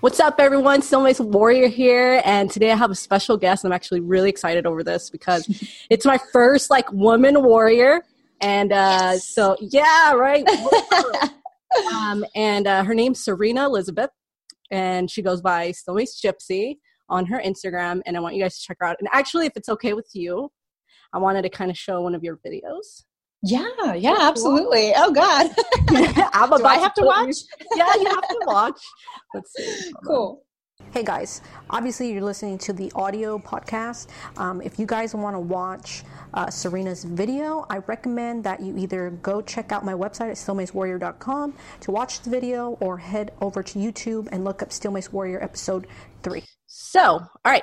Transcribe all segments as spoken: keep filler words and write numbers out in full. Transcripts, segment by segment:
What's up, everyone? Stillmace Warrior here, and today I have a special guest. I'm actually really excited over this because it's my first like woman warrior, and uh, yes. so yeah, right. um, and uh, her name's Serena Elizabeth, and she goes by Stillmace Gypsy on her Instagram, and I want you guys to check her out. And actually, if it's okay with you, I wanted to kind of show one of your videos. Yeah, yeah, absolutely. Oh God, I'm about Do I have to, to watch? You. Yeah, you have to watch. Let's see. Hold cool. On. Hey guys, obviously you're listening to the audio podcast. Um, if you guys want to watch uh, Serena's video, I recommend that you either go check out my website at stillmace warrior dot com to watch the video, or head over to YouTube and look up Stillmace Warrior episode three. So, all right.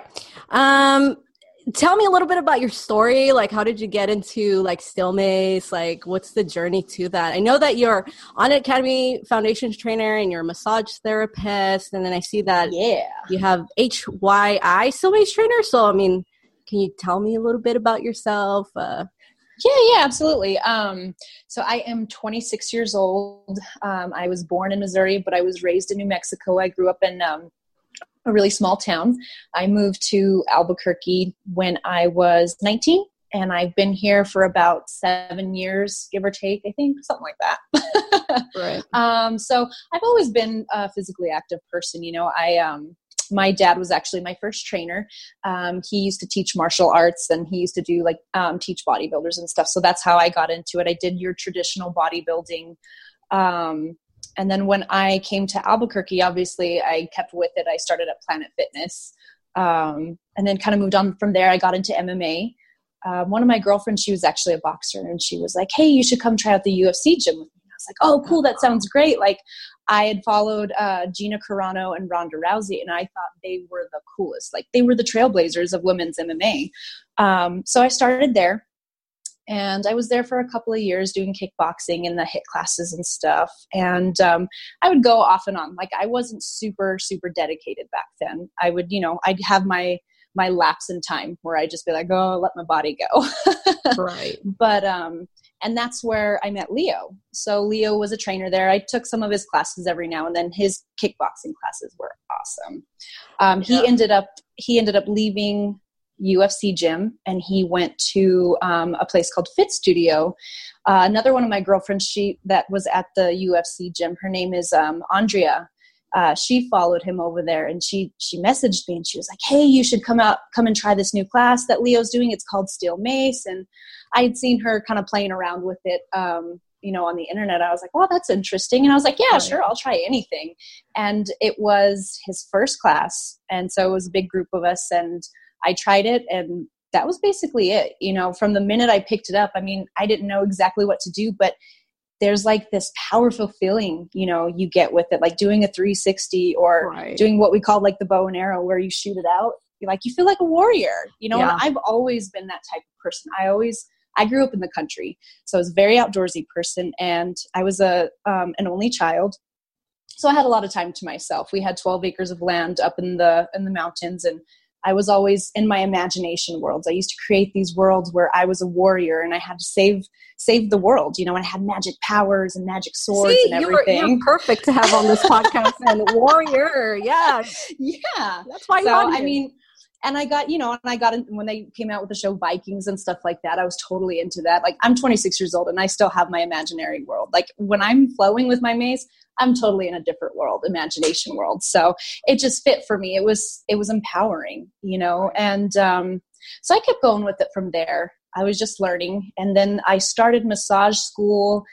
Um, Tell me a little bit about your story. Like, how did you get into like Stillmace? Like, what's the journey to that? I know that you're on Academy Foundations trainer and you're a massage therapist, and then I see that yeah. you have H Y I Stillmace trainer. So, I mean, can you tell me a little bit about yourself? Uh, yeah, yeah, absolutely. Um, so I am twenty-six years old. Um, I was born in Missouri, but I was raised in New Mexico. I grew up in um, a really small town. I moved to Albuquerque when I was nineteen, and I've been here for about seven years, give or take, I think, something like that. right. Um, so I've always been a physically active person. You know, I, um, my dad was actually my first trainer. Um, he used to teach martial arts, and he used to do like, um, teach bodybuilders and stuff. So that's how I got into it. I did your traditional bodybuilding, um, and then when I came to Albuquerque, obviously I kept with it. I started at Planet Fitness, um, and then kind of moved on from there. I got into M M A. Um, one of my girlfriends, she was actually a boxer, and she was like, hey, you should come try out the U F C gym with me. I was like, oh, cool. That sounds great. Like, I had followed uh, Gina Carano and Ronda Rousey, and I thought they were the coolest. Like, they were the trailblazers of women's M M A. Um, so I started there. And I was there for a couple of years doing kickboxing and the HIIT classes and stuff. And um, I would go off and on. Like, I wasn't super, super dedicated back then. I would, you know, I'd have my my lapse in time where I'd just be like, oh, let my body go. right. But, um, and that's where I met Leo. So Leo was a trainer there. I took some of his classes every now and then. His kickboxing classes were awesome. Um, he yeah. ended up, he ended up leaving U F C gym, and he went to um, a place called Fit Studio. Uh, another one of my girlfriends, she that was at the U F C gym, her name is um, Andrea. Uh, she followed him over there, and she she messaged me, and she was like, hey, you should come out, come and try this new class that Leo's doing. It's called Stillmace. And I had seen her kind of playing around with it, um, you know, on the internet. I was like, well, that's interesting. And I was like, yeah, right. sure, I'll try anything. And it was his first class. And so it was a big group of us, and I tried it, and that was basically it. You know, from the minute I picked it up, I mean, I didn't know exactly what to do, but there's like this powerful feeling, you know, you get with it, like doing a three sixty or right. doing what we call like the bow and arrow, where you shoot it out. You're like, you feel like a warrior, you know, yeah. and I've always been that type of person. I always, I grew up in the country, so I was a very outdoorsy person, and I was a, um, an only child. So I had a lot of time to myself. We had twelve acres of land up in the, in the mountains, and I was always in my imagination worlds. I used to create these worlds where I was a warrior, and I had to save save the world, you know, and I had magic powers and magic swords See, and everything. You're, you're perfect to have on this podcast. And warrior, yeah. Yeah. That's why so, you're I mean, and I got, you know, and I got in, when they came out with the show Vikings and stuff like that, I was totally into that. Like, I'm twenty-six years old, and I still have my imaginary world. Like, when I'm flowing with my mace, I'm totally in a different world, imagination world. So it just fit for me. It was, it was empowering, you know? And, um, so I kept going with it from there. I was just learning. And then I started massage school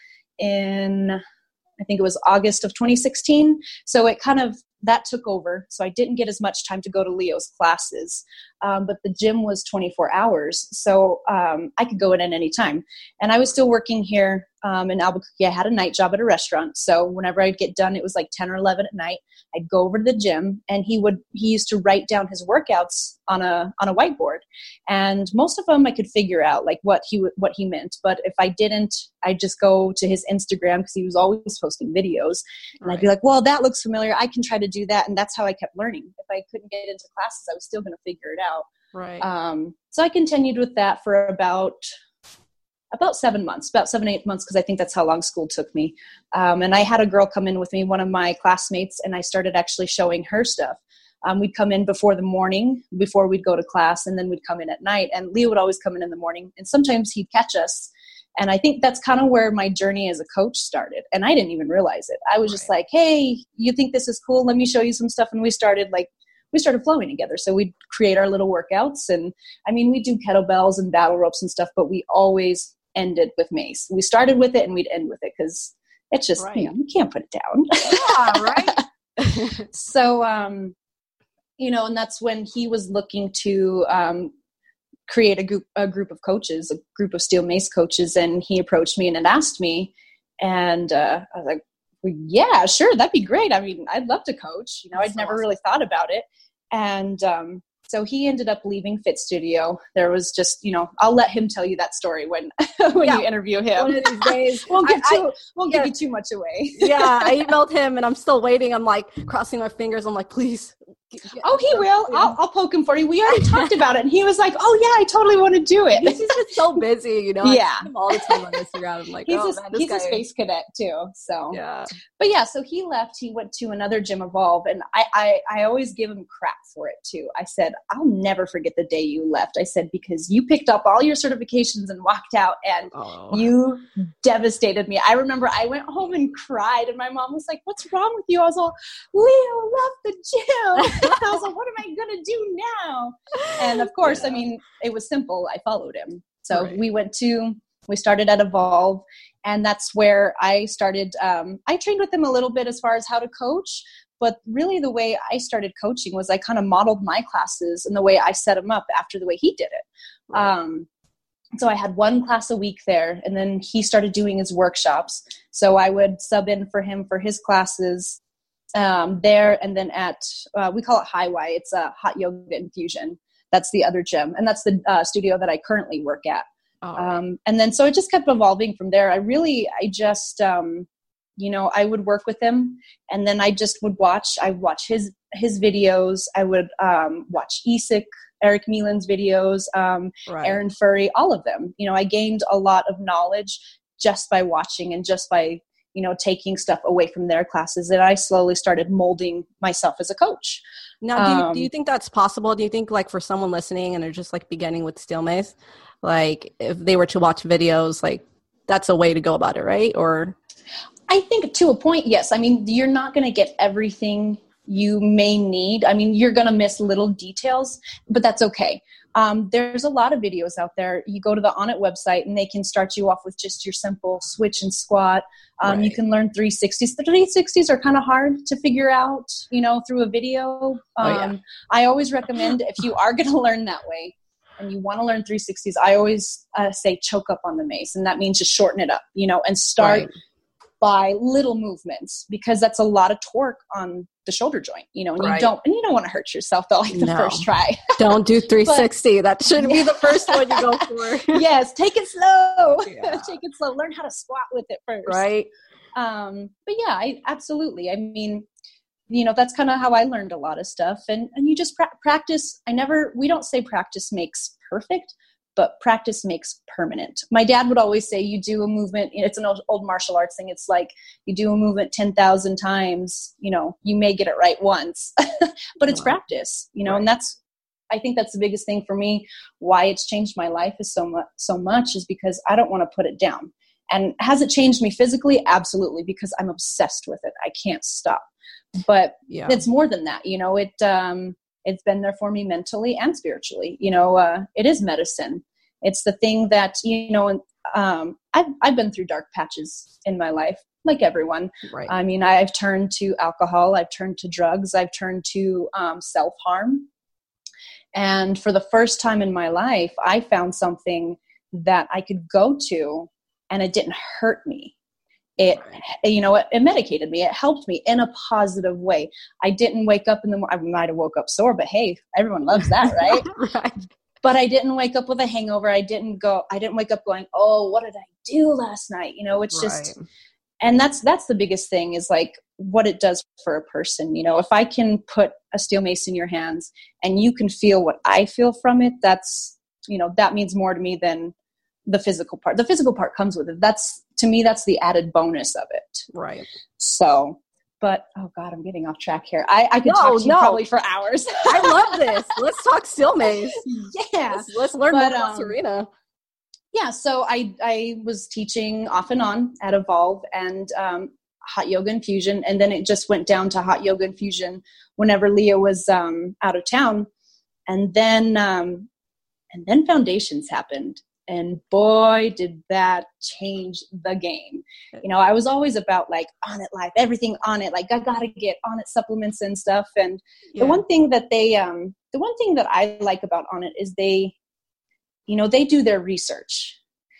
in, I think it was August of twenty sixteen. So it kind of, that took over. So I didn't get as much time to go to Leo's classes. Um, but the gym was twenty-four hours. So um, I could go in at any time. And I was still working here um, in Albuquerque. I had a night job at a restaurant. So whenever I'd get done, it was like ten or eleven at night. I'd go over to the gym, and he would, he used to write down his workouts on a, on a whiteboard. And most of them I could figure out like what he, what he meant. But if I didn't, I'd just go to his Instagram, because he was always posting videos. And right. I'd be like, well, that looks familiar. I can try to do that. And that's how I kept learning. If I couldn't get into classes, I was still going to figure it out. Right. Um, so I continued with that for about about seven months, about seven, eight months, because I think that's how long school took me. Um, and I had a girl come in with me, one of my classmates, and I started actually showing her stuff. Um, we'd come in before the morning, before we'd go to class, and then we'd come in at night. And Leo would always come in in the morning, and sometimes he'd catch us. And I think that's kind of where my journey as a coach started. And I didn't even realize it. I was right. just like, hey, you think this is cool? Let me show you some stuff. And we started like, we started flowing together. So we'd create our little workouts. And I mean, we do kettlebells and battle ropes and stuff, but we always ended with mace. We started with it and we'd end with it because it's just, right. you know, you can't put it down. Yeah, right. so, um, you know, and that's when he was looking to um, create a group, a group of coaches, a group of steel mace coaches. And he approached me and had asked me. And uh, I was like, well, yeah, sure. That'd be great. I mean, I'd love to coach. You know, That's I'd never awesome. really thought about it. And um, so he ended up leaving Fit Studio. There was just, you know, I'll let him tell you that story when when yeah. you interview him. One of these days. won't give, I, too, I, won't yeah. give you too much away. yeah, I emailed him and I'm still waiting. I'm like crossing my fingers. I'm like, please. Oh, he will. I'll, I'll poke him for you. We already talked about it. And he was like, oh, yeah, I totally want to do it. He's just been so busy, you know. Yeah. I see him all the time on Instagram. I'm like, he's oh, a, man, this he's guy a space cadet, too. So, yeah. But, yeah, so he left. He went to another gym, Evolve. And I, I, I always give him crap for it, too. I said, I'll never forget the day you left. I said, because you picked up all your certifications and walked out, and oh. you devastated me. I remember I went home and cried, and my mom was like, what's wrong with you? I was all, Leo left the gym. I was like, what am I going to do now? And of course, yeah. I mean, it was simple. I followed him. So right. we went to, we started at Evolve, and that's where I started. Um, I trained with him a little bit as far as how to coach, but really the way I started coaching was I kind of modeled my classes and the way I set them up after the way he did it. Right. Um, so I had one class a week there, and then he started doing his workshops. So I would sub in for him for his classes um, there, and then at, uh, we call it High Y. It's a hot yoga infusion. That's the other gym. And that's the uh, studio that I currently work at. Oh. Um, and then, so it just kept evolving from there. I really, I just, um, you know, I would work with him, and then I just would watch, I would watch his, his videos. I would um, watch Isik, Eric Meelan's videos, um, right. Aaron Furry, all of them. You know, I gained a lot of knowledge just by watching and just by, you know, taking stuff away from their classes. And I slowly started molding myself as a coach. Now, do you, um, do you think that's possible? Do you think, like, for someone listening and they're just like beginning with steel mace, like if they were to watch videos, like that's a way to go about it, right? Or I think to a point, yes. I mean, you're not going to get everything you may need. I mean, you're going to miss little details, but that's okay. Um, there's a lot of videos out there. You go to the Onnit website and they can start you off with just your simple switch and squat. Um, right. You can learn three sixties. The three sixties are kind of hard to figure out, you know, through a video. Um, oh, yeah. I always recommend if you are going to learn that way and you want to learn three sixties, I always uh, say choke up on the mace. And that means just shorten it up, you know, and start right. by little movements, because that's a lot of torque on the shoulder joint, you know, and right. you don't, and you don't want to hurt yourself though, like the no. first try. Don't do three sixty. But, that shouldn't yeah. be the first one you go for. Yes. Take it slow. Yeah. Take it slow. Learn how to squat with it first. Right. Um, but yeah, I absolutely. I mean, you know, that's kind of how I learned a lot of stuff, and, and you just pra- practice. I never, we don't say practice makes perfect, but practice makes permanent. My dad would always say, you do a movement, it's an old, old martial arts thing. It's like you do a movement ten thousand times, you know, you may get it right once, but it's wow. practice, you know, right. and that's, I think that's the biggest thing for me. Why it's changed my life is so much, so much is because I don't want to put it down. And has it changed me physically? Absolutely, because I'm obsessed with it. I can't stop. But yeah. it's more than that, you know, it, um, it's been there for me mentally and spiritually. You know, uh, it is medicine. It's the thing that, you know, um, I've, I've been through dark patches in my life, like everyone. Right. I mean, I've turned to alcohol. I've turned to drugs. I've turned to um, self-harm. And for the first time in my life, I found something that I could go to and it didn't hurt me. It, you know, it, it medicated me. It helped me in a positive way. I didn't wake up in the morning. I might have woke up sore, but hey, everyone loves that, right? Right. But I didn't wake up with a hangover. I didn't go, I didn't wake up going, oh, what did I do last night? You know, it's just, right. and that's, that's the biggest thing is like what it does for a person. You know, if I can put a steel mace in your hands and you can feel what I feel from it, that's, you know, that means more to me than the physical part. The physical part comes with it. That's, to me, that's the added bonus of it. Right. So, but, oh God, I'm getting off track here. I, I could no, talk to you no. probably for hours. I love this. Let's talk still maze. Yeah. Let's, let's learn but, more about um, Serena. Yeah. So I, I was teaching off and on at Evolve and um, hot yoga infusion. And then it just went down to hot yoga infusion whenever Leo was um, out of town. And then, um, and then foundations happened. And boy, did that change the game. You know, I was always about like On It Life, everything on it. Like I got to get On It supplements and stuff. And yeah. the one thing that they, um, the one thing that I like about On It is they, you know, they do their research.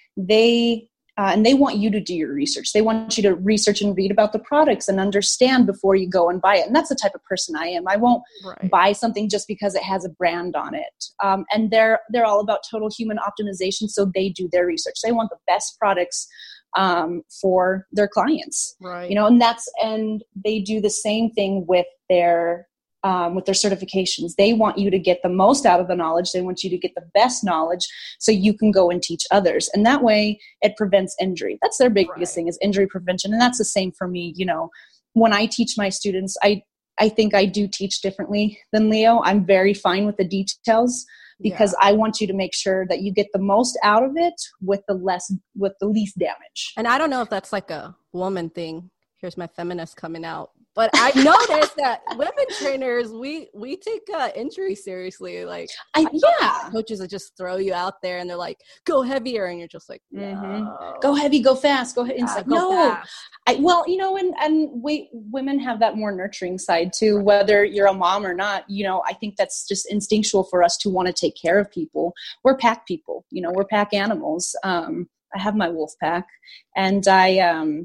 They, uh, and they want you to do your research. They want you to research and read about the products and understand before you go and buy it. And that's the type of person I am. I won't right. buy something just because it has a brand on it. Um, and they're, they're all about total human optimization. So they do their research. They want the best products um, for their clients, right. you know, and that's, and they do the same thing with their, um, with their certifications. They want you to get the most out of the knowledge. They want you to get the best knowledge so you can go and teach others. And that way it prevents injury. That's their biggest right. thing is injury prevention. And that's the same for me. You know, when I teach my students, I, I think I do teach differently than Leo. I'm very fine with the details because yeah. I want you to make sure that you get the most out of it with the less, with the least damage. And I don't know if that's like a woman thing. Here's my feminist coming out. But I noticed that women trainers, we we take uh, injury seriously. Like, I, yeah, coaches that just throw you out there and they're like, "Go heavier," and you're just like, no. mm-hmm. "Go heavy, go fast, go." And it's yeah, like, go no, fast. I well, you know, and and we women have that more nurturing side too. Right. Whether you're a mom or not, you know, I think that's just instinctual for us to want to take care of people. We're pack people, you know, right. we're pack animals. Um, I have my wolf pack, and I um.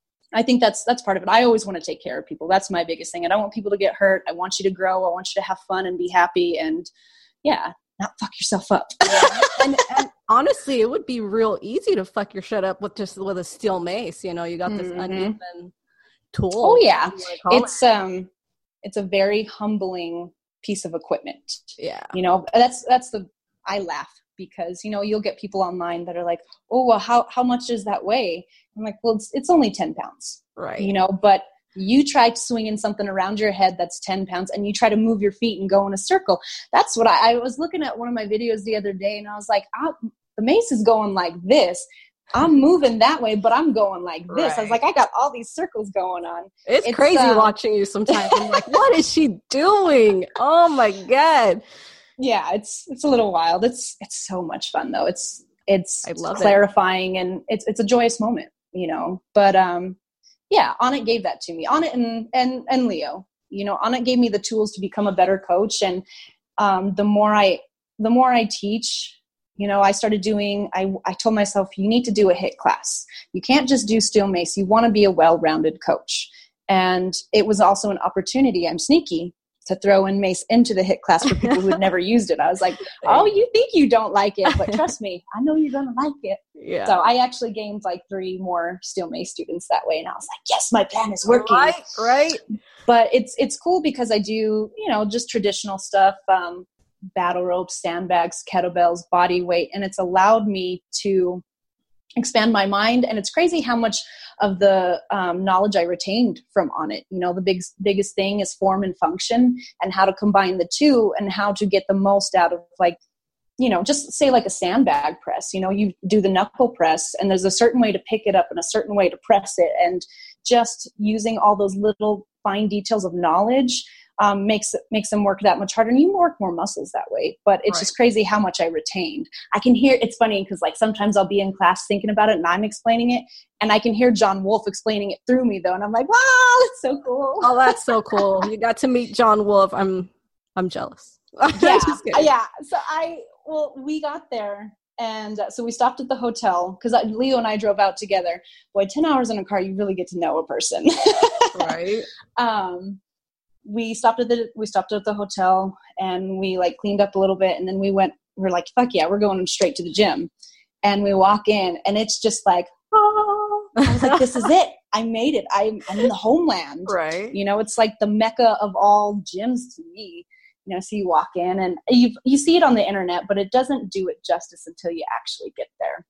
I think that's that's part of it. I always want to take care of people. That's my biggest thing. And I don't want people to get hurt. I want you to grow. I want you to have fun and be happy and, yeah, not fuck yourself up. Yeah. and, and honestly, it would be real easy to fuck your shit up with just with a steel mace. You know, you got this mm-hmm. uneven tool. Oh, yeah. It's, it. um, it's a very humbling piece of equipment. Yeah. You know, that's that's the – I laugh. Because, you know, you'll get people online that are like, oh, well, how, how much does that weigh? I'm like, well, it's, it's only ten pounds, right? You know, but you try swinging something around your head that's ten pounds and you try to move your feet and go in a circle. That's what I, I was looking at one of my videos the other day and I was like, I, the mace is going like this. I'm moving that way, but I'm going like this. Right. I was like, I got all these circles going on. It's, it's crazy uh, watching you sometimes. I'm like, what is she doing? Oh my God. Yeah, it's it's a little wild. It's it's so much fun though. It's it's I love clarifying it. and it's it's a joyous moment, you know. But um, yeah, On It gave that to me. On It and and and Leo, you know, On It gave me the tools to become a better coach. And um, the more I the more I teach, you know, I started doing. I I told myself you need to do a HIIT class. You can't just do steel mace. You want to be a well-rounded coach. And it was also an opportunity. I'm sneaky. To throw in mace into the HIIT class for people who had never used it. I was like, oh, you think you don't like it, but trust me, I know you're going to like it. Yeah. So I actually gained like three more steel mace students that way. And I was like, yes, my plan is working. Right, right. But it's, it's cool because I do, you know, just traditional stuff, um, battle ropes, sandbags, kettlebells, body weight. And it's allowed me to expand my mind. And it's crazy how much of the um, knowledge I retained from On It. You know, the big, biggest thing is form and function and how to combine the two and how to get the most out of like, you know, just say like a sandbag press, you know, you do the knuckle press and there's a certain way to pick it up and a certain way to press it. And just using all those little fine details of knowledge Um, makes makes them work that much harder, and you work more muscles that way. But it's right. just crazy how much I retained. I can hear it's funny because like sometimes I'll be in class thinking about it and I'm explaining it, and I can hear John Wolf explaining it through me though, and I'm like, wow, that's so cool. Oh, that's so cool. You got to meet John Wolf. I'm I'm jealous. Yeah, yeah. So I well, we got there. And uh, so we stopped at the hotel because Leo and I drove out together. Boy, ten hours in a car, you really get to know a person. Right. Um, we stopped at the, we stopped at the hotel and we like cleaned up a little bit. And then we went, we we're like, fuck yeah, we're going straight to the gym. And we walk in and it's just like, oh, I was like, this is it. I made it. I'm, I'm in the homeland. Right. You know, it's like the mecca of all gyms to me. You know, so you walk in and you you see it on the internet, but it doesn't do it justice until you actually get there.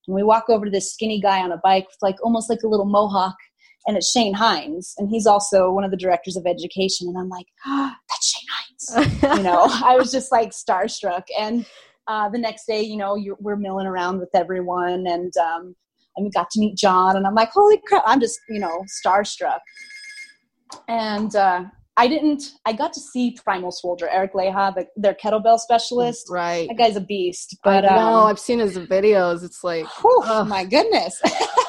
And we walk over to this skinny guy on a bike with like almost like a little mohawk, and it's Shane Hines, and he's also one of the directors of education. And I'm like, oh, that's Shane Hines. You know, I was just like starstruck. And uh, the next day, you know, you're, we're milling around with everyone, and um, and we got to meet John, and I'm like, holy crap, I'm just, you know, starstruck. And uh, I didn't, I got to see Primal Soldier, Eric Leha, the, their kettlebell specialist. Right. That guy's a beast. But I know, um, I've seen his videos. It's like, oh my goodness.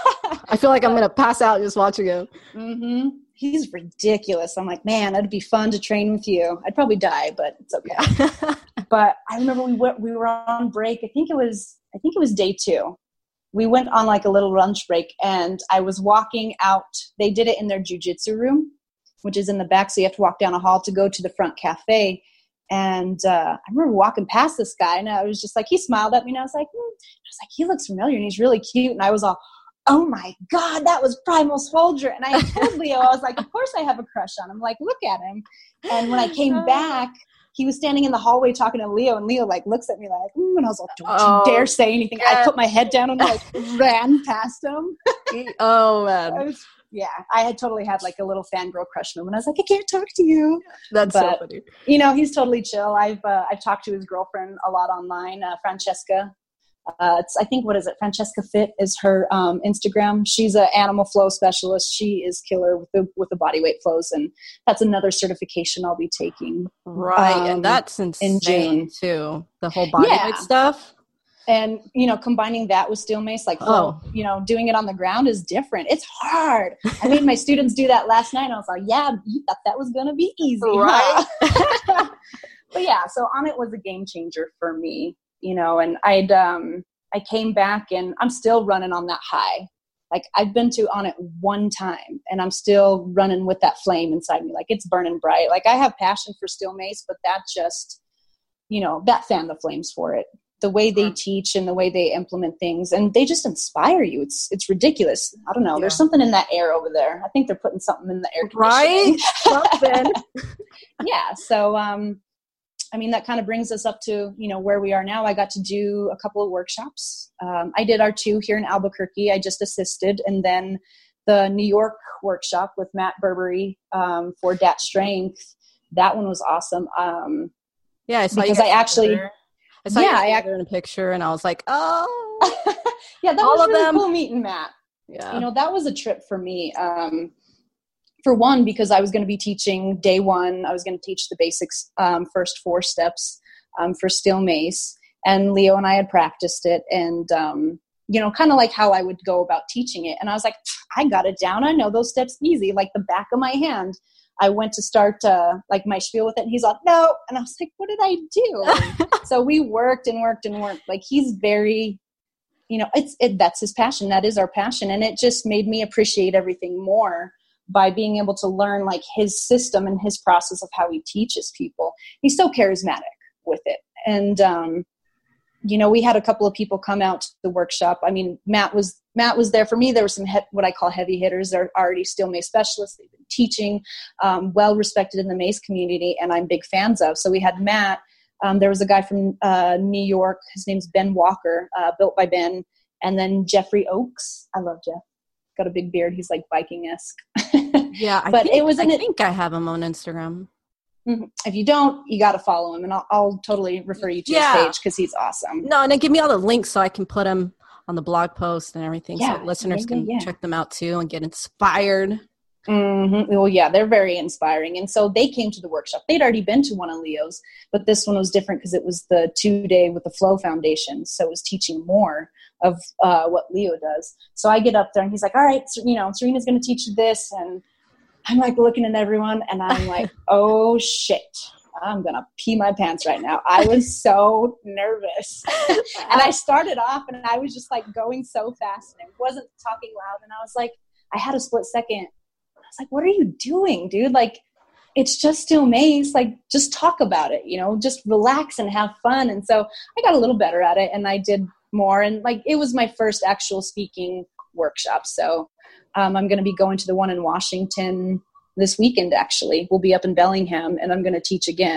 I feel like I'm going to pass out just watching him. Mm-hmm. He's ridiculous. I'm like, man, it'd be fun to train with you. I'd probably die, but it's okay. Yeah. But I remember we went, we were on break. I think it was, I think it was day two. We went on like a little lunch break, and I was walking out. They did it in their jiu-jitsu room, which is in the back. So you have to walk down a hall to go to the front cafe. And uh, I remember walking past this guy, and I was just like, he smiled at me, and I was like, hmm. I was like, he looks familiar, and he's really cute. And I was all, oh my God, that was Primal Soldier. And I told Leo, I was like, of course I have a crush on him. Like, look at him. And when I came back, he was standing in the hallway talking to Leo, and Leo like looks at me like, mm, and I was like, don't oh, you dare say anything. Yeah. I put my head down and like ran past him. Oh man. I was, yeah, I had totally had like a little fangirl crush moment. I was like, I can't talk to you. That's but, so funny. You know, he's totally chill. I've uh, I've talked to his girlfriend a lot online, uh, Francesca. Uh, it's I think what is it? Francesca Fit is her um, Instagram. She's an animal flow specialist. She is killer with the with the body weight flows, and that's another certification I'll be taking. Right, um, and that's insane in June too. The whole body yeah. weight stuff. And, you know, combining that with steel mace, like, flow, oh. you know, doing it on the ground is different. It's hard. I made my students do that last night, and I was like, yeah, you thought that was going to be easy. Right. Huh? But yeah, so On It was a game changer for me, you know, and I'd, um, I came back, and I'm still running on that high. Like, I've been to On It one time, and I'm still running with that flame inside me. Like, it's burning bright. Like, I have passion for steel mace, but that just, you know, that fan the flames for it. The way they teach and the way they implement things, and they just inspire you. It's it's ridiculous. I don't know. Yeah. There's something in that air over there. I think they're putting something in the air conditioning. Right? Something. Yeah. So, um, I mean, that kind of brings us up to, you know, where we are now. I got to do a couple of workshops. Um, I did our two here in Albuquerque. I just assisted. And then the New York workshop with Matt Burberry um, for D A T Strength. That one was awesome. Um, yeah. I saw because I actually... There. I saw yeah, you I, in a picture, and I was like, oh. Yeah, that all was of really them. Cool meeting Matt. Yeah. You know, that was a trip for me. Um, for one, because I was going to be teaching day one. I was going to teach the basics, um, first four steps um, for steel mace. And Leo and I had practiced it, and, um, you know, kind of like how I would go about teaching it. And I was like, I got it down. I know those steps easy, like the back of my hand. I went to start uh, like my spiel with it, and he's like, no. And I was like, what did I do? So we worked and worked and worked. Like, he's very, you know, it's it, that's his passion. That is our passion. And it just made me appreciate everything more by being able to learn like his system and his process of how he teaches people. He's so charismatic with it. And, um, you know, we had a couple of people come out to the workshop. I mean, Matt was Matt was there for me. There were some he- what I call heavy hitters. They're already steel mace specialists. They've been teaching, um, well respected in the mace community, and I'm big fans of. So we had Matt. Um, there was a guy from uh, New York. His name's Ben Walker, uh, built by Ben, and then Jeffrey Oakes. I love Jeff. Got a big beard. He's like Viking-esque. Yeah, I but think, it was. I an, think I have him on Instagram. If you don't, you got to follow him, and I'll, I'll totally refer you to yeah. his page because he's awesome. No, and then give me all the links so I can put them on the blog post and everything, yeah. so listeners yeah, yeah, can yeah. check them out too and get inspired. Mm-hmm. Well, yeah, they're very inspiring. And so they came to the workshop. They'd already been to one of Leo's, but this one was different because it was the two-day with the Flow Foundation, so it was teaching more of uh, what Leo does. So I get up there, and he's like, all right, so, you know, Serena's going to teach you this, and I'm like looking at everyone, and I'm like, oh, shit. I'm going to pee my pants right now. I was so nervous. And I started off, and I was just like going so fast, and I wasn't talking loud. And I was like, I had a split second. I was like, what are you doing, dude? Like, it's just steel mace. Like, just talk about it, you know, just relax and have fun. And so I got a little better at it, and I did more. And like, it was my first actual speaking workshop. So um, I'm going to be going to the one in Washington this weekend. Actually, we'll be up in Bellingham, and I'm going to teach again.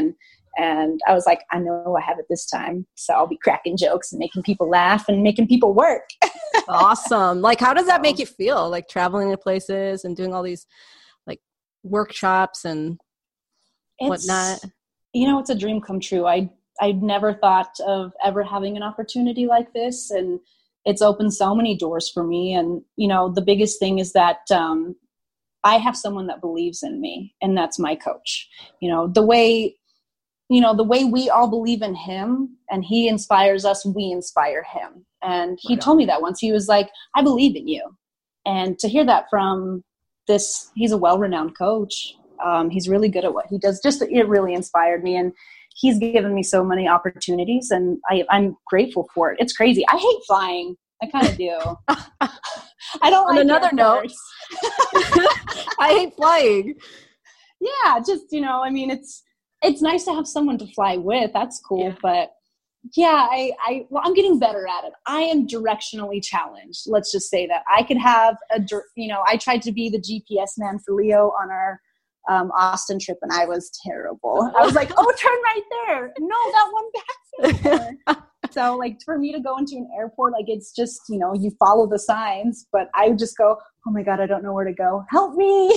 And I was like, I know I have it this time. So I'll be cracking jokes and making people laugh and making people work. Awesome. Like, how does that make you feel? Like traveling to places and doing all these like workshops and it's, whatnot? You know, it's a dream come true. I, I never thought of ever having an opportunity like this. And it's opened so many doors for me. And, you know, the biggest thing is that, um, I have someone that believes in me, and that's my coach. You know, the way, you know, the way we all believe in him and he inspires us, we inspire him. And he told me that once. He was like, I believe in you. And to hear that from this, he's a well-renowned coach. Um, he's really good at what he does. Just, it really inspired me. And he's given me so many opportunities, and I, I'm grateful for it. It's crazy. I hate flying. I kind of do. I don't On like another note, I hate flying. Yeah, just, you know, I mean, it's, it's nice to have someone to fly with. That's cool. Yeah. But yeah, I, I, well, I'm getting better at it. I am directionally challenged. Let's just say that I could have a, you know, I tried to be the G P S man for Leo on our um, Austin trip, and I was terrible. I was like, oh, turn right there. No, that one back there. So like for me to go into an airport, like it's just, you know, you follow the signs, but I would just go, oh my God, I don't know where to go. Help me.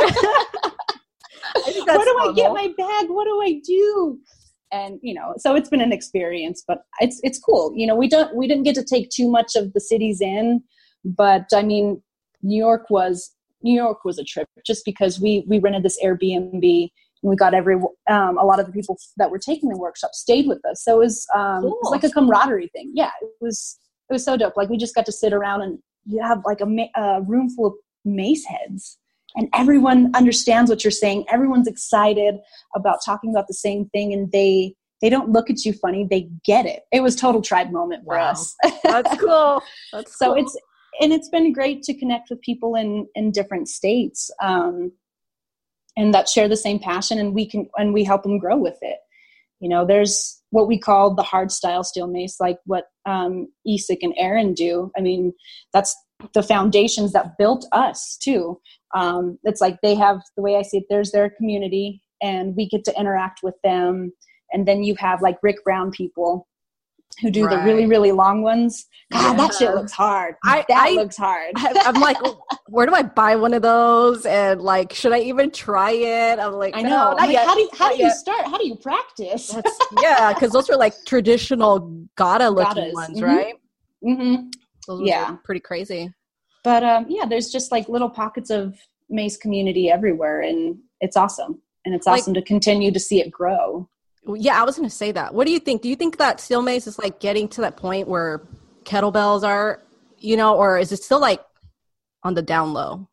I think that's where do normal. I get my bag? What do I do? And, you know, so it's been an experience, but it's, it's cool. You know, we don't, we didn't get to take too much of the cities in, but I mean, New York was, New York was a trip just because we, we rented this Airbnb, and we got every, um, a lot of the people that were taking the workshop stayed with us. So it was, um, cool. It was like a camaraderie thing. Yeah. It was, it was so dope. Like we just got to sit around, and you have like a, ma- a room full of mace heads. And everyone understands what you're saying. Everyone's excited about talking about the same thing, and they they don't look at you funny. They get it. It was total tribe moment for wow. us. That's cool. That's so cool. it's and it's been great to connect with people in in different states, um, and that share the same passion, and we can and we help them grow with it. You know, there's what we call the hard style steel mace, like what um, Isak and Aaron do. I mean, that's the foundations that built us too. Um, it's like they have, the way I see it, there's their community, and we get to interact with them. And then you have like Rick Brown people who do right. the really, really long ones. God, yeah. That shit looks hard. I, that I, looks hard. I'm like, where do I buy one of those? And like, should I even try it? I'm like, I know. No, like, how do you, how do you start? How do you practice? That's, yeah, because those are like traditional Gata looking ones, mm-hmm. right? Mm-hmm. Those yeah, pretty crazy. But um, yeah, there's just like little pockets of mace community everywhere, and it's awesome. And it's awesome like, to continue to see it grow. Yeah, I was going to say that. What do you think? Do you think that steel mace is like getting to that point where kettlebells are, you know, or is it still like on the down low?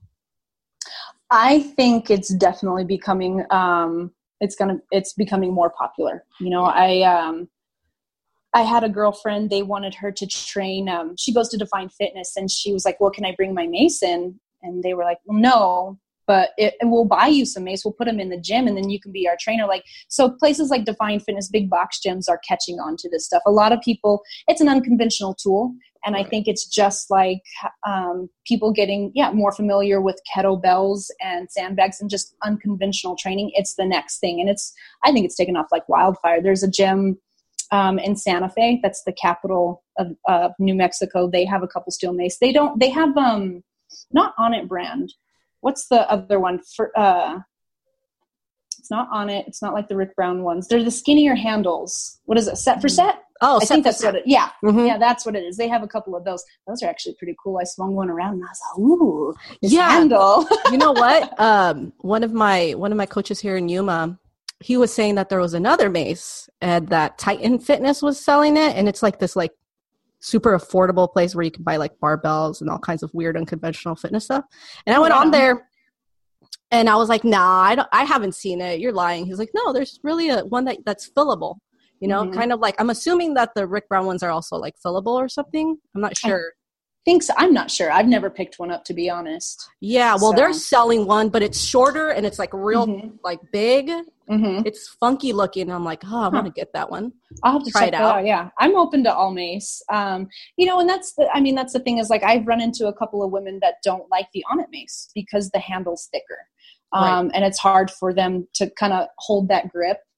I think it's definitely becoming, um, it's going to, it's becoming more popular. You know, I, um, I had a girlfriend, they wanted her to train. Um, she goes to Define Fitness, and she was like, well, can I bring my mace in? And they were like, well, no, but it, and we'll buy you some mace. We'll put them in the gym, and then you can be our trainer. Like, so places like Define Fitness, big box gyms are catching on to this stuff. A lot of people, it's an unconventional tool. And I think it's just like um, people getting, yeah, more familiar with kettlebells and sandbags and just unconventional training. It's the next thing. And it's, I think it's taken off like wildfire. There's a gym Um, in Santa Fe, that's the capital of uh, New Mexico. They have a couple steel mace. They don't. They have um, not Onnit brand. What's the other one? For uh, it's not Onnit. It's not like the Rick Brown ones. They're the skinnier handles. What is it? Set for set. Oh, I set think for that's set. what it. Yeah, mm-hmm. yeah, that's what it is. They have a couple of those. Those are actually pretty cool. I swung one around, and I was like, ooh, this yeah. handle. You know what? Um, one of my one of my coaches here in Yuma, he was saying that there was another mace and that Titan Fitness was selling it. And it's like this like super affordable place where you can buy like barbells and all kinds of weird unconventional fitness stuff. And I went yeah. on there and I was like, nah, I don't, I haven't seen it. You're lying. He's like, no, there's really a one that that's fillable, you know, mm-hmm. kind of like, I'm assuming that the Rick Brown ones are also like fillable or something. I'm not sure. I think so. I'm not sure. I've never picked one up, to be honest. Yeah. Well, so. They're selling one, but it's shorter and it's like real, mm-hmm. like big. Mm-hmm. It's funky looking. I'm like, oh, I want to get that one. I'll have to try check it out. out. Yeah, I'm open to all mace. Um, you know, and that's the. I mean, that's the thing is like I've run into a couple of women that don't like the Onnit mace because the handle's thicker, um, right. and it's hard for them to kind of hold that grip.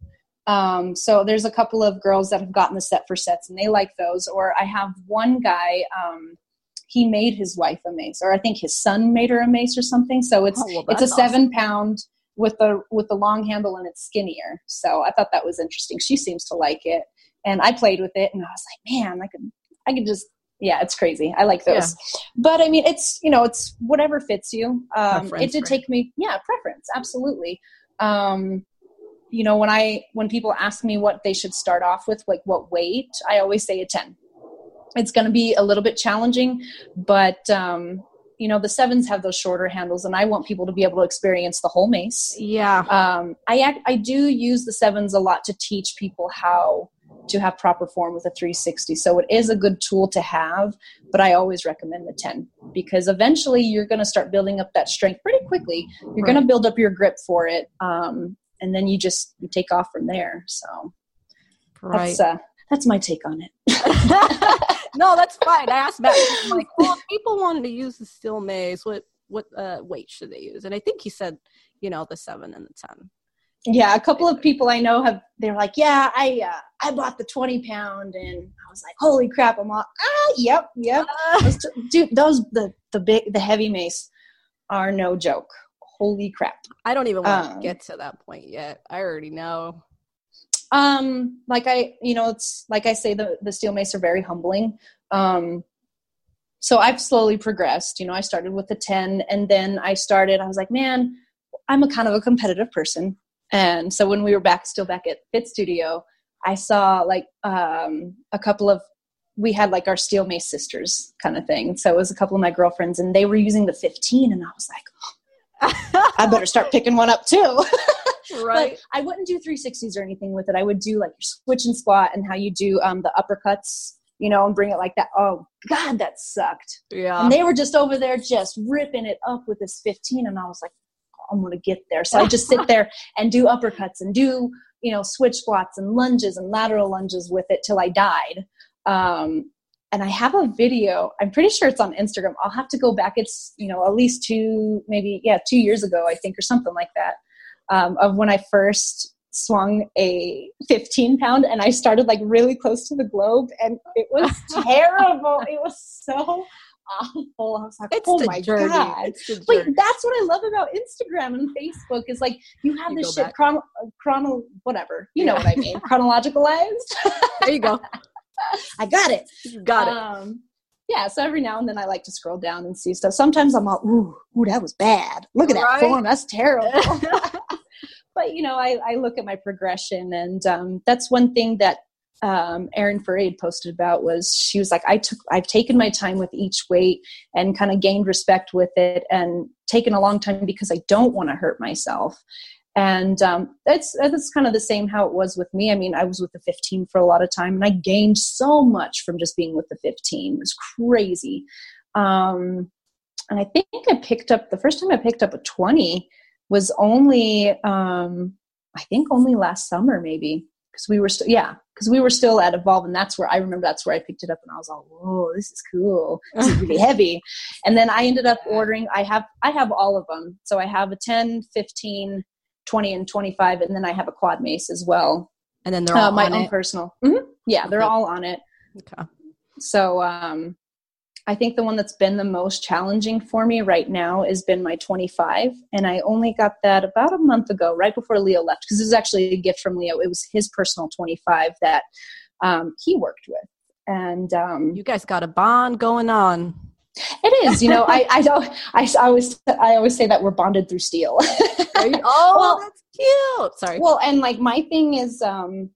Um, so there's a couple of girls that have gotten the set for sets and they like those. Or I have one guy, um, he made his wife a mace, or I think his son made her a mace or something. So it's, oh, well, it's a seven awesome. pound with the, with the long handle and it's skinnier. So I thought that was interesting. She seems to like it. And I played with it and I was like, man, I could, I could just, yeah, it's crazy. I like those. Yeah. But I mean, it's, you know, it's whatever fits you. Um, it did right? take me, yeah, preference. Absolutely. Um, you know, when I, when people ask me what they should start off with, like what weight, I always say a ten. It's going to be a little bit challenging, but, um, you know, the sevens have those shorter handles and I want people to be able to experience the whole mace. Yeah. Um, I, I do use the sevens a lot to teach people how to have proper form with a three sixty. So it is a good tool to have, but I always recommend the ten because eventually you're going to start building up that strength pretty quickly. You're right. going to build up your grip for it. Um, and then you just you take off from there. So right. that's, uh, that's my take on it. No, that's fine. I asked Matt, like, well, if people wanted to use the steel mace, what, what uh, weight should they use? And I think he said, you know, the seven and the ten. Yeah, a couple of people I know have, they're like, yeah, I uh, I bought the twenty pound and I was like, holy crap, I'm all, ah, yep, yep. Uh, those, dude, those, the, the big, the heavy mace are no joke. Holy crap. I don't even want um, to get to that point yet. I already know. Um, like I, you know, it's like I say, the, the steel mace are very humbling. Um, so I've slowly progressed, you know, I started with the ten and then I started, I was like, man, I'm a kind of a competitive person. And so when we were back, still back at Fit Studio, I saw like, um, a couple of, we had like our steel mace sisters kind of thing. So it was a couple of my girlfriends and they were using the fifteen and I was like, oh, I better start picking one up too. Right. But I wouldn't do three sixties or anything with it. I would do like your switch and squat and how you do um, the uppercuts, you know, and bring it like that. Oh God, that sucked. Yeah. And they were just over there just ripping it up with this fifteen. And I was like, oh, I'm going to get there. So I just sit there and do uppercuts and do, you know, switch squats and lunges and lateral lunges with it till I died. Um, and I have a video, I'm pretty sure it's on Instagram. I'll have to go back. It's, you know, at least two, maybe, yeah, two years ago, I think, or something like that. Um, of when I first swung a fifteen pound and I started like really close to the globe and it was terrible. It was so awful. I was like, it's oh my journey. God. But that's what I love about Instagram and Facebook is like, you have you this shit chrono, chrono, whatever, you know what I mean? Chronologicalized. There you go. I got it. You got um, it. Yeah, so every now and then I like to scroll down and see stuff. Sometimes I'm all, ooh, ooh, that was bad. Look at right? that form. That's terrible. But, you know, I, I look at my progression, and um, that's one thing that um, Erin Furried posted about was she was like, I took, I've taken my time with each weight and kind of gained respect with it and taken a long time because I don't want to hurt myself. And um, that's, that's kind of the same how it was with me. I mean, I was with the fifteen for a lot of time and I gained so much from just being with the fifteen. It was crazy. Um, and I think I picked up, the first time I picked up a twenty was only, um, I think only last summer maybe. Cause we were still, yeah, cause we were still at Evolve, and that's where I remember that's where I picked it up and I was all, whoa, this is cool. This is really heavy. And then I ended up ordering, I have, I have all of them. So I have a ten, fifteen, twenty and twenty-five. And then I have a quad mace as well. And then they're all uh, my on own it. personal. Mm-hmm. Yeah. They're okay. all on it. Okay. So, um, I think the one that's been the most challenging for me right now has been my twenty-five. And I only got that about a month ago, right before Leo left, because it was actually a gift from Leo. It was his personal twenty-five that um, he worked with. And um, you guys got a bond going on. It is, you know, I, I don't, I, I always, I always say that we're bonded through steel. Oh, well, that's cute. Sorry. Well, and like my thing is, um,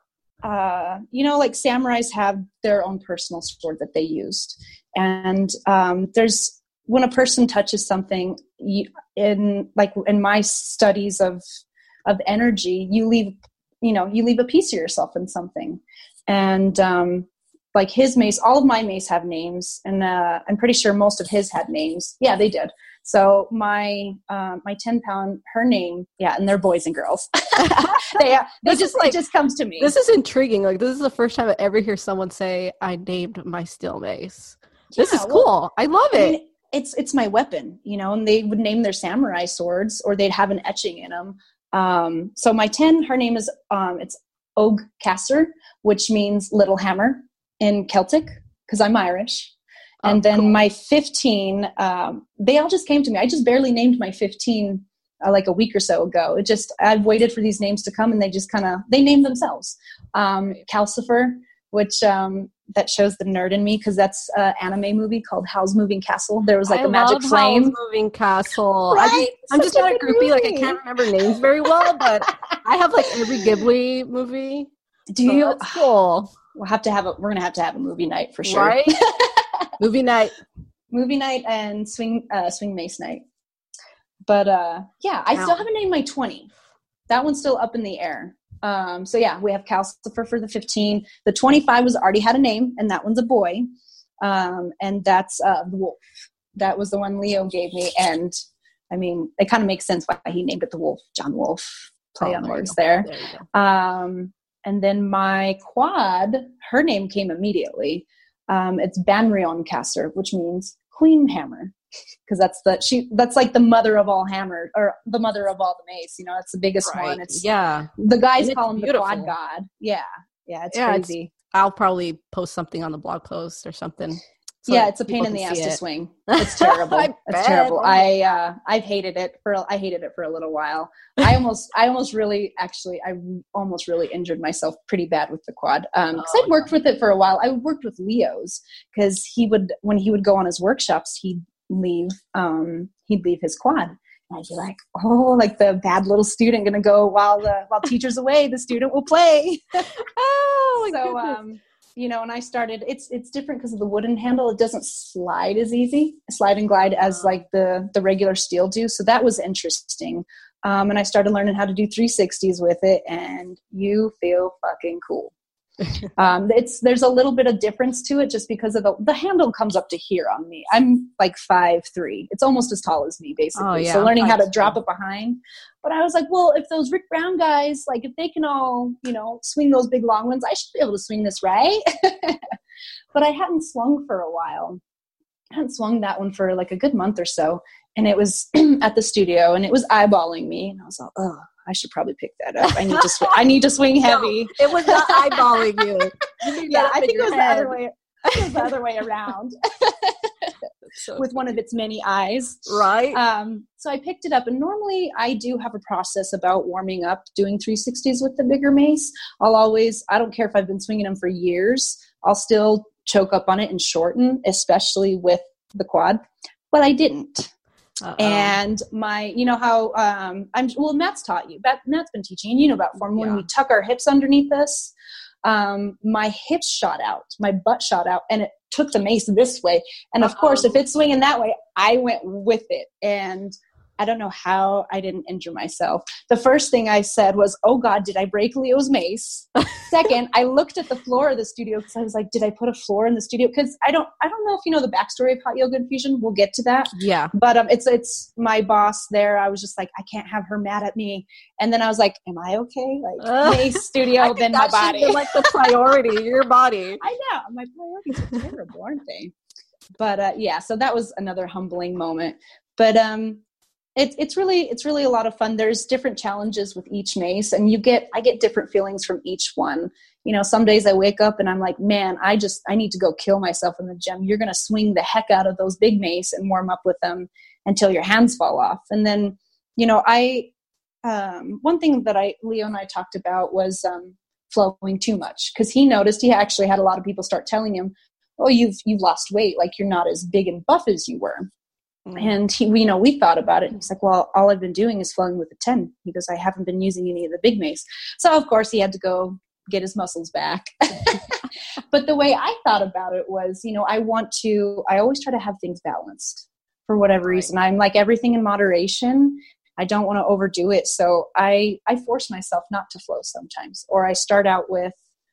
uh, you know, like samurais have their own personal sword that they used. And um, there's, when a person touches something you, in like in my studies of, of energy, you leave, you know, you leave a piece of yourself in something. And um, like his mace, all of my mace have names, and uh, I'm pretty sure most of his had names. Yeah, they did. So my uh, my ten pound, her name, yeah, and they're boys and girls. they uh, they just like, it just comes to me. This is intriguing. Like this is the first time I ever hear someone say, "I named my steel mace." Yeah, this is cool. Well, I love it. I mean, it's it's my weapon, you know. And they would name their samurai swords, or they'd have an etching in them. Um, so my ten, her name is, um, it's Og Kasser, which means little hammer in Celtic, because I'm Irish. And oh, then cool. my fifteen, um, they all just came to me. I just barely named my fifteen uh, like a week or so ago. It just, I've waited for these names to come, and they just kind of, they named themselves. Um, Calcifer, which um, that shows the nerd in me, because that's an anime movie called Howl's Moving Castle. There was like I a magic love flame. Howl's Moving Castle. Right? I, I'm Such just not a groupie. movie. Like I can't remember names very well, but I have like every Ghibli movie. Do so you? That's cool. We'll have to have a. We're gonna have to have a movie night for sure. Right? Movie night. Movie night and swing uh, swing mace night. But uh, yeah, I wow. still haven't named my twenty. That one's still up in the air. Um, so yeah, we have Calcifer for the fifteen. The twenty-five was already had a name, and that one's a boy. Um, and that's uh, the Wolf. That was the one Leo gave me. And I mean, it kind of makes sense why he named it the Wolf. John Wolf. Play oh, on words there. there um, and then my quad, her name came immediately. Um, it's Banrion Kasser, which means Queen Hammer. Because that's the she that's like the mother of all hammer, or the mother of all the mace. You know, it's the biggest right. one. It's yeah. The guys and call him beautiful. The quad god. Yeah, yeah, it's yeah, crazy. It's, I'll probably post something on the blog post or something. So yeah, it's a pain in the ass to swing. It's terrible. It's bet. terrible. I uh, I've hated it for I hated it for a little while. I almost I almost really actually I almost really injured myself pretty bad with the quad because um, oh, I'd worked yeah. with it for a while. I worked with Leo's because he would when he would go on his workshops he'd leave um, he'd leave his quad. And I'd be like, oh, like the bad little student gonna go while the while teacher's away. The student will play. oh, my so goodness. um. You know, and I started, it's it's different because of the wooden handle. It doesn't slide as easy, slide and glide as like the, the regular steel do. So that was interesting. Um, and I started learning how to do three sixties with it, and you feel fucking cool. um, it's there's a little bit of difference to it just because of the, the handle comes up to here on me. I'm like five three. It's almost as tall as me, basically. Oh, yeah. So learning how to drop it behind. But I was like, well, if those Rick Brown guys, like if they can all, you know, swing those big long ones, I should be able to swing this, right? But I hadn't swung for a while. I hadn't swung that one for like a good month or so. And it was at the studio, and it was eyeballing me. And I was like, oh, I should probably pick that up. I need to swing. I need to swing heavy. No, it was not eyeballing you. you yeah, I think it was head. the other way. It was the other way around. So with one of its many eyes. Right. Um, so I picked it up, and normally I do have a process about warming up, doing three sixties with the bigger mace. I'll always, I don't care if I've been swinging them for years, I'll still choke up on it and shorten, especially with the quad, but I didn't. Uh-oh. And my, you know how, um, I'm, well, Matt's taught you, Matt, Matt's been teaching, and you know about form, yeah. when we tuck our hips underneath us, um, my hips shot out, my butt shot out, and it took the mace this way. And of Uh-oh. course, if it's swinging that way, I went with it. And I don't know how I didn't injure myself. The first thing I said was, oh God, did I break Leo's mace? Second, I looked at the floor of the studio because I was like, did I put a floor in the studio? Because I don't, I don't know if you know the backstory of Hot Yoga Infusion. We'll get to that. Yeah. But um, it's, it's my boss there. I was just like, I can't have her mad at me. And then I was like, am I okay? Like uh, mace, studio, then my body. Been like the priority, your body. I know. My priorities are terrible, aren't they? But uh, yeah, so that was another humbling moment. But um, It's it's really it's really a lot of fun. There's different challenges with each mace, and you get I get different feelings from each one. You know, some days I wake up and I'm like, man, I just I need to go kill myself in the gym. You're gonna swing the heck out of those big mace and warm up with them until your hands fall off. And then, you know, I um, one thing that I Leo and I talked about was um, flowing too much, because he noticed he actually had a lot of people start telling him, oh, you've you've lost weight, like you're not as big and buff as you were. And he, we, you know, we thought about it. He's like, well, all I've been doing is flowing with a ten. He goes, I haven't been using any of the big mace. So of course he had to go get his muscles back. But the way I thought about it was, you know, I want to, I always try to have things balanced for whatever right. reason. I'm like everything in moderation. I don't want to overdo it. So I, I force myself not to flow sometimes, or I start out with,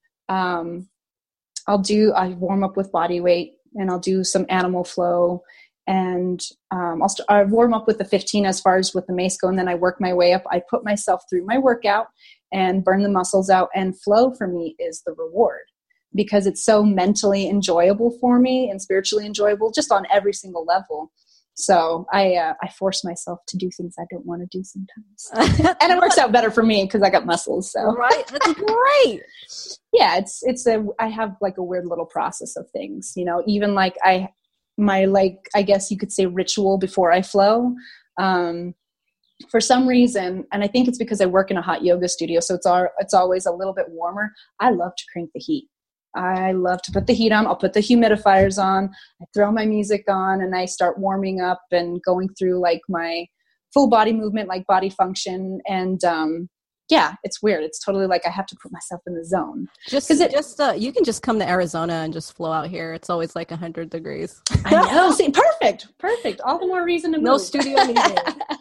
um, I'll do, I warm up with body weight, and I'll do some animal flow. And um, I'll st- I warm up with the fifteen as far as with the mace go, and then I work my way up. I put myself through my workout and burn the muscles out. And flow for me is the reward, because it's so mentally enjoyable for me and spiritually enjoyable, just on every single level. So I uh, I force myself to do things I don't want to do sometimes, and it works out better for me because I got muscles. So right, that's great. Yeah, it's it's a I have like a weird little process of things. You know, even like I my like I guess you could say ritual before I flow. Um, for some reason, and I think it's because I work in a hot yoga studio, so it's all, it's always a little bit warmer. I love to crank the heat. I love to put the heat on. I'll put the humidifiers on. I throw my music on and I start warming up and going through like my full body movement, like body function. And um, yeah, it's weird. It's totally like I have to put myself in the zone. Just because it just uh, you can just come to Arizona and just flow out here. It's always like one hundred degrees. I know. See, perfect, perfect. All the more reason to move. No studio needed.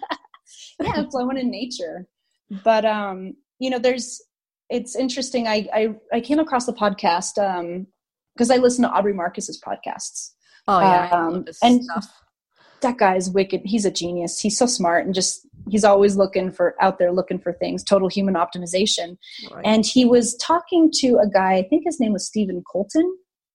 Yeah, flowing in nature. But um, you know, there's. It's interesting. I, I, I came across the podcast um, because I listen to Aubrey Marcus's podcasts. Oh yeah, um, I love this and stuff. That guy is wicked. He's a genius. He's so smart and just he's always looking for out there looking for things. Total human optimization. Right. And he was talking to a guy. I think his name was Stephen Colton,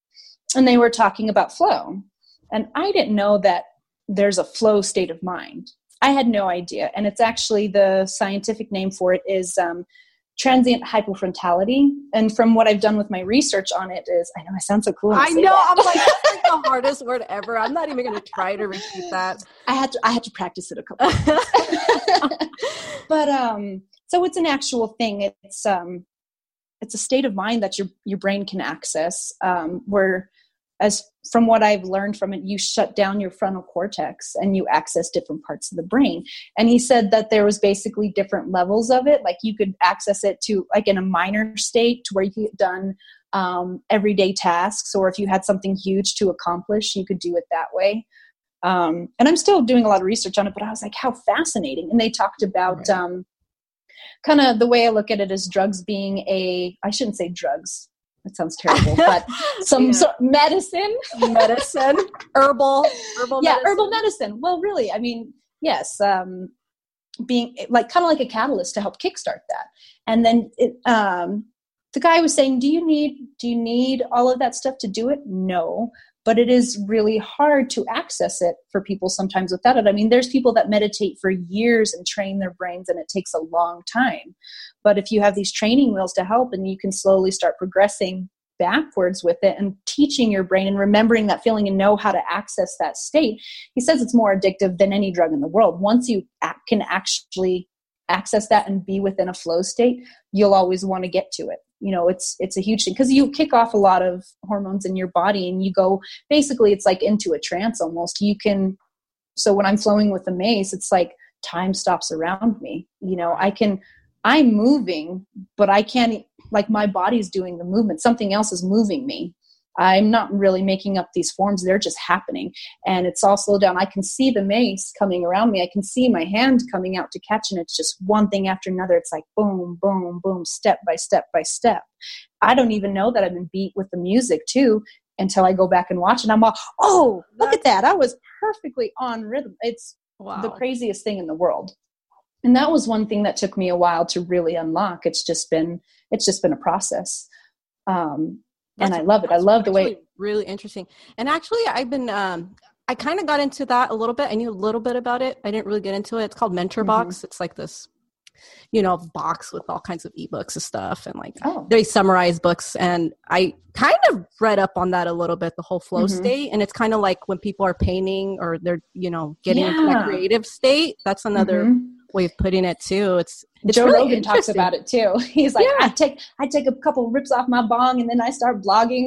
and they were talking about flow. And I didn't know that there's a flow state of mind. I had no idea. And it's actually the scientific name for it is. Um, transient hypofrontality. And from what I've done with my research on it is, I know I sound so cool. I know. That. I'm like, that's like the hardest word ever. I'm not even going to try to repeat that. I had to, I had to practice it a couple of times. But, um, so it's an actual thing. It's, um, it's a state of mind that your, your brain can access, um, where as from what I've learned from it, you shut down your frontal cortex and you access different parts of the brain. And he said that there was basically different levels of it. Like you could access it to like in a minor state to where you get done um, everyday tasks, or if you had something huge to accomplish, you could do it that way. Um, and I'm still doing a lot of research on it, but I was like, how fascinating. And they talked about right. um, kind of the way I look at it as drugs being a, I shouldn't say drugs. That sounds terrible, but some yeah. sort of medicine, medicine, herbal, herbal, yeah, medicine. herbal medicine. Well, really, I mean, yes, um, being like kind of like a catalyst to help kickstart that. And then it, um, the guy was saying, "Do you need do you need all of that stuff to do it?" No, but it is really hard to access it for people sometimes without it. I mean, there's people that meditate for years and train their brains, and it takes a long time. But if you have these training wheels to help and you can slowly start progressing backwards with it and teaching your brain and remembering that feeling and know how to access that state, he says it's more addictive than any drug in the world. Once you can actually access that and be within a flow state, you'll always want to get to it. You know, it's it's a huge thing because you kick off a lot of hormones in your body and you go, basically it's like into a trance almost. You can, so when I'm flowing with the mace, it's like time stops around me. You know, I can, I'm moving, but I can't, like my body's doing the movement. Something else is moving me. I'm not really making up these forms. They're just happening. And it's all slowed down. I can see the mace coming around me. I can see my hand coming out to catch, and it's just one thing after another. It's like boom, boom, boom, step by step by step. I don't even know that I've been beat with the music too until I go back and watch it. I'm all, oh, look at that. I was perfectly on rhythm. It's wow. The craziest thing in the world. And that was one thing that took me a while to really unlock. It's just been, it's just been a process. Um, and I love it. I love the way. Really interesting. And actually I've been, um, I kind of got into that a little bit. I knew a little bit about it. I didn't really get into it. It's called Mentor Box. Mm-hmm. It's like this, you know, box with all kinds of ebooks and stuff. And like oh. they summarize books. And I kind of read up on that a little bit, the whole flow mm-hmm. state. And it's kind of like when people are painting or they're, you know, getting yeah. into that creative state. That's another mm-hmm. way of putting it too. It's, it's Joe really Rogan talks about it too. He's like, yeah. I take I take a couple rips off my bong and then I start blogging.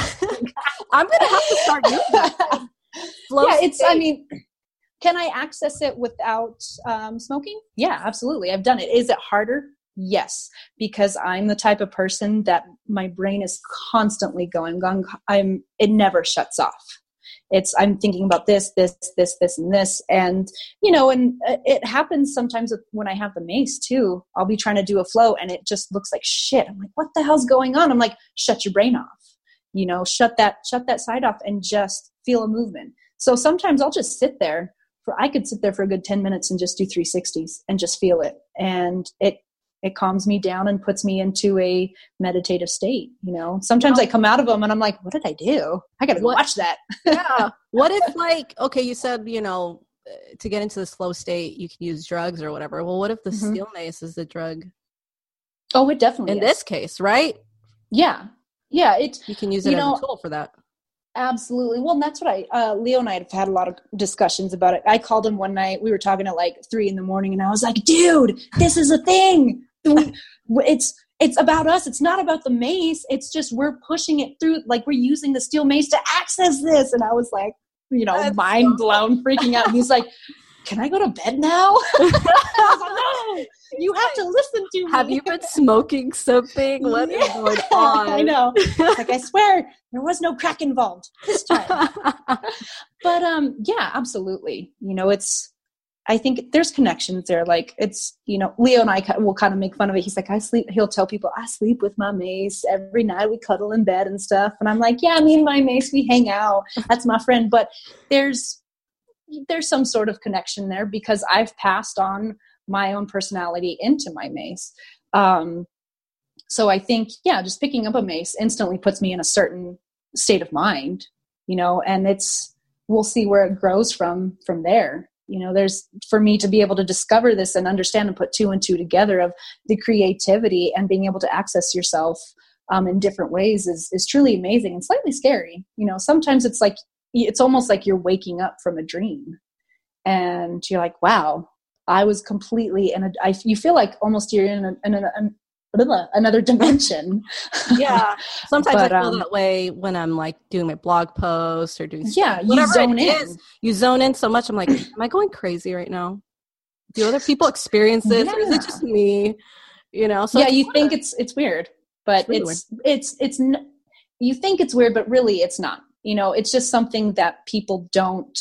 I'm gonna have to start using that. Flow yeah, it's. state. I mean, can I access it without um, smoking? Yeah, absolutely. I've done it. Is it harder? Yes, because I'm the type of person that my brain is constantly going. going I'm. It never shuts off. It's, I'm thinking about this, this, this, this, and this. And, you know, and it happens sometimes when I have the mace too. I'll be trying to do a flow and it just looks like shit. I'm like, what the hell's going on? I'm like, shut your brain off, you know, shut that, shut that side off and just feel a movement. So sometimes I'll just sit there for, I could sit there for a good ten minutes and just do three sixties and just feel it. And it, it calms me down and puts me into a meditative state. You know, sometimes I come out of them and I'm like, what did I do? I got to watch that. Yeah. What if like, okay, you said, you know, to get into this flow state, you can use drugs or whatever. Well, what if the mm-hmm. steel mace is the drug? Oh, it definitely in is. this case, right? Yeah. Yeah. It, you can use it you as know, a tool for that. Absolutely. Well, and that's what I, uh, Leo and I have had a lot of discussions about it. I called him one night. We were talking at like three in the morning and I was like, dude, this is a thing. It's, it's about us. It's not about the mace. It's just, we're pushing it through. Like we're using the steel mace to access this. And I was like, you know, that's mind so blown, freaking out. And he's like, can I go to bed now? I was like, no, you have to listen to me. Have you been smoking something? What yeah, is going on? I know. Like, I swear there was no crack involved this time. But um, yeah, absolutely. You know, it's, I think there's connections there. Like it's, you know, Leo and I will kind of make fun of it. He's like, I sleep, he'll tell people, I sleep with my mace every night. We cuddle in bed and stuff. And I'm like, yeah, me and my mace, we hang out. That's my friend. But there's, there's some sort of connection there because I've passed on my own personality into my mace. Um, so I think, yeah, just picking up a mace instantly puts me in a certain state of mind, you know, and it's, we'll see where it grows from, from there. You know, there's, for me to be able to discover this and understand and put two and two together of the creativity and being able to access yourself um, in different ways is, is truly amazing and slightly scary. You know, sometimes it's like, it's almost like you're waking up from a dream and you're like, wow, I was completely in a, I, you feel like almost you're in, a, in a, an, another dimension. Yeah. Sometimes but, I feel um, that way when I'm like doing my blog posts or doing yeah, stuff, whatever you zone it in. is, you zone in so much. I'm like, am I going crazy right now? Do other people experience this? Yeah. Or is it just me? You know? So yeah, you think it's, it's weird, but it's, really it's, weird. it's, it's, it's, you think it's weird, but really it's not. You know, it's just something that people don't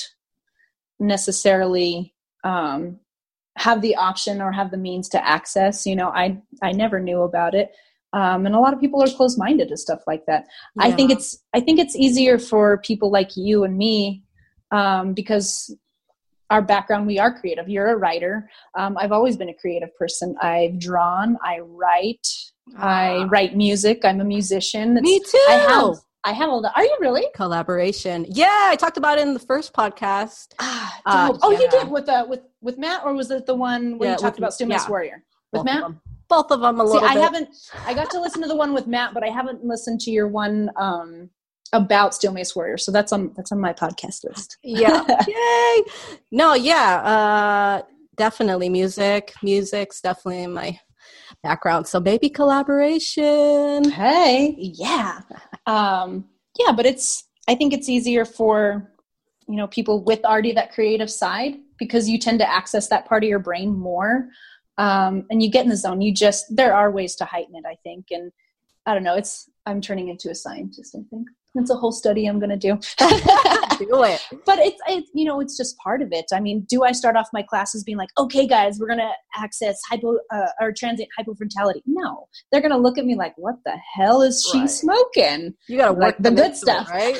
necessarily um, have the option or have the means to access. You know, I I never knew about it, um, and a lot of people are closed-minded to stuff like that. Yeah. I think it's I think it's easier for people like you and me um, because our background, we are creative. You're a writer. Um, I've always been a creative person. I've drawn. I write. Ah. I write music. I'm a musician. It's, me too. I have, I have all the, are you really? Collaboration. Yeah, I talked about it in the first podcast. Ah, uh, oh, yeah. You did with uh, with with Matt, or was it the one where yeah, you talked with, about Steel Mace yeah. Warrior? With Both Matt? Of Both of them a little See, I bit. haven't, I got to listen to the one with Matt, but I haven't listened to your one um, about Steel Mace Warrior. So that's on, that's on my podcast list. Yeah. Yay. No, yeah. Uh, definitely music. Music's definitely in my background. So maybe collaboration. Hey, yeah. Um, yeah, but it's, I think it's easier for, you know, people with already that creative side because you tend to access that part of your brain more. Um, and you get in the zone. You just, there are ways to heighten it, I think. And I don't know, it's, I'm turning into a scientist, I think. It's a whole study I'm going to do. Do it. But it's, it's, you know, it's just part of it. I mean, do I start off my classes being like, okay, guys, we're going to access hypo uh, or transient hypofrontality? No, they're going to look at me like, what the hell is she right. smoking? You got to work like the good stuff, it, right?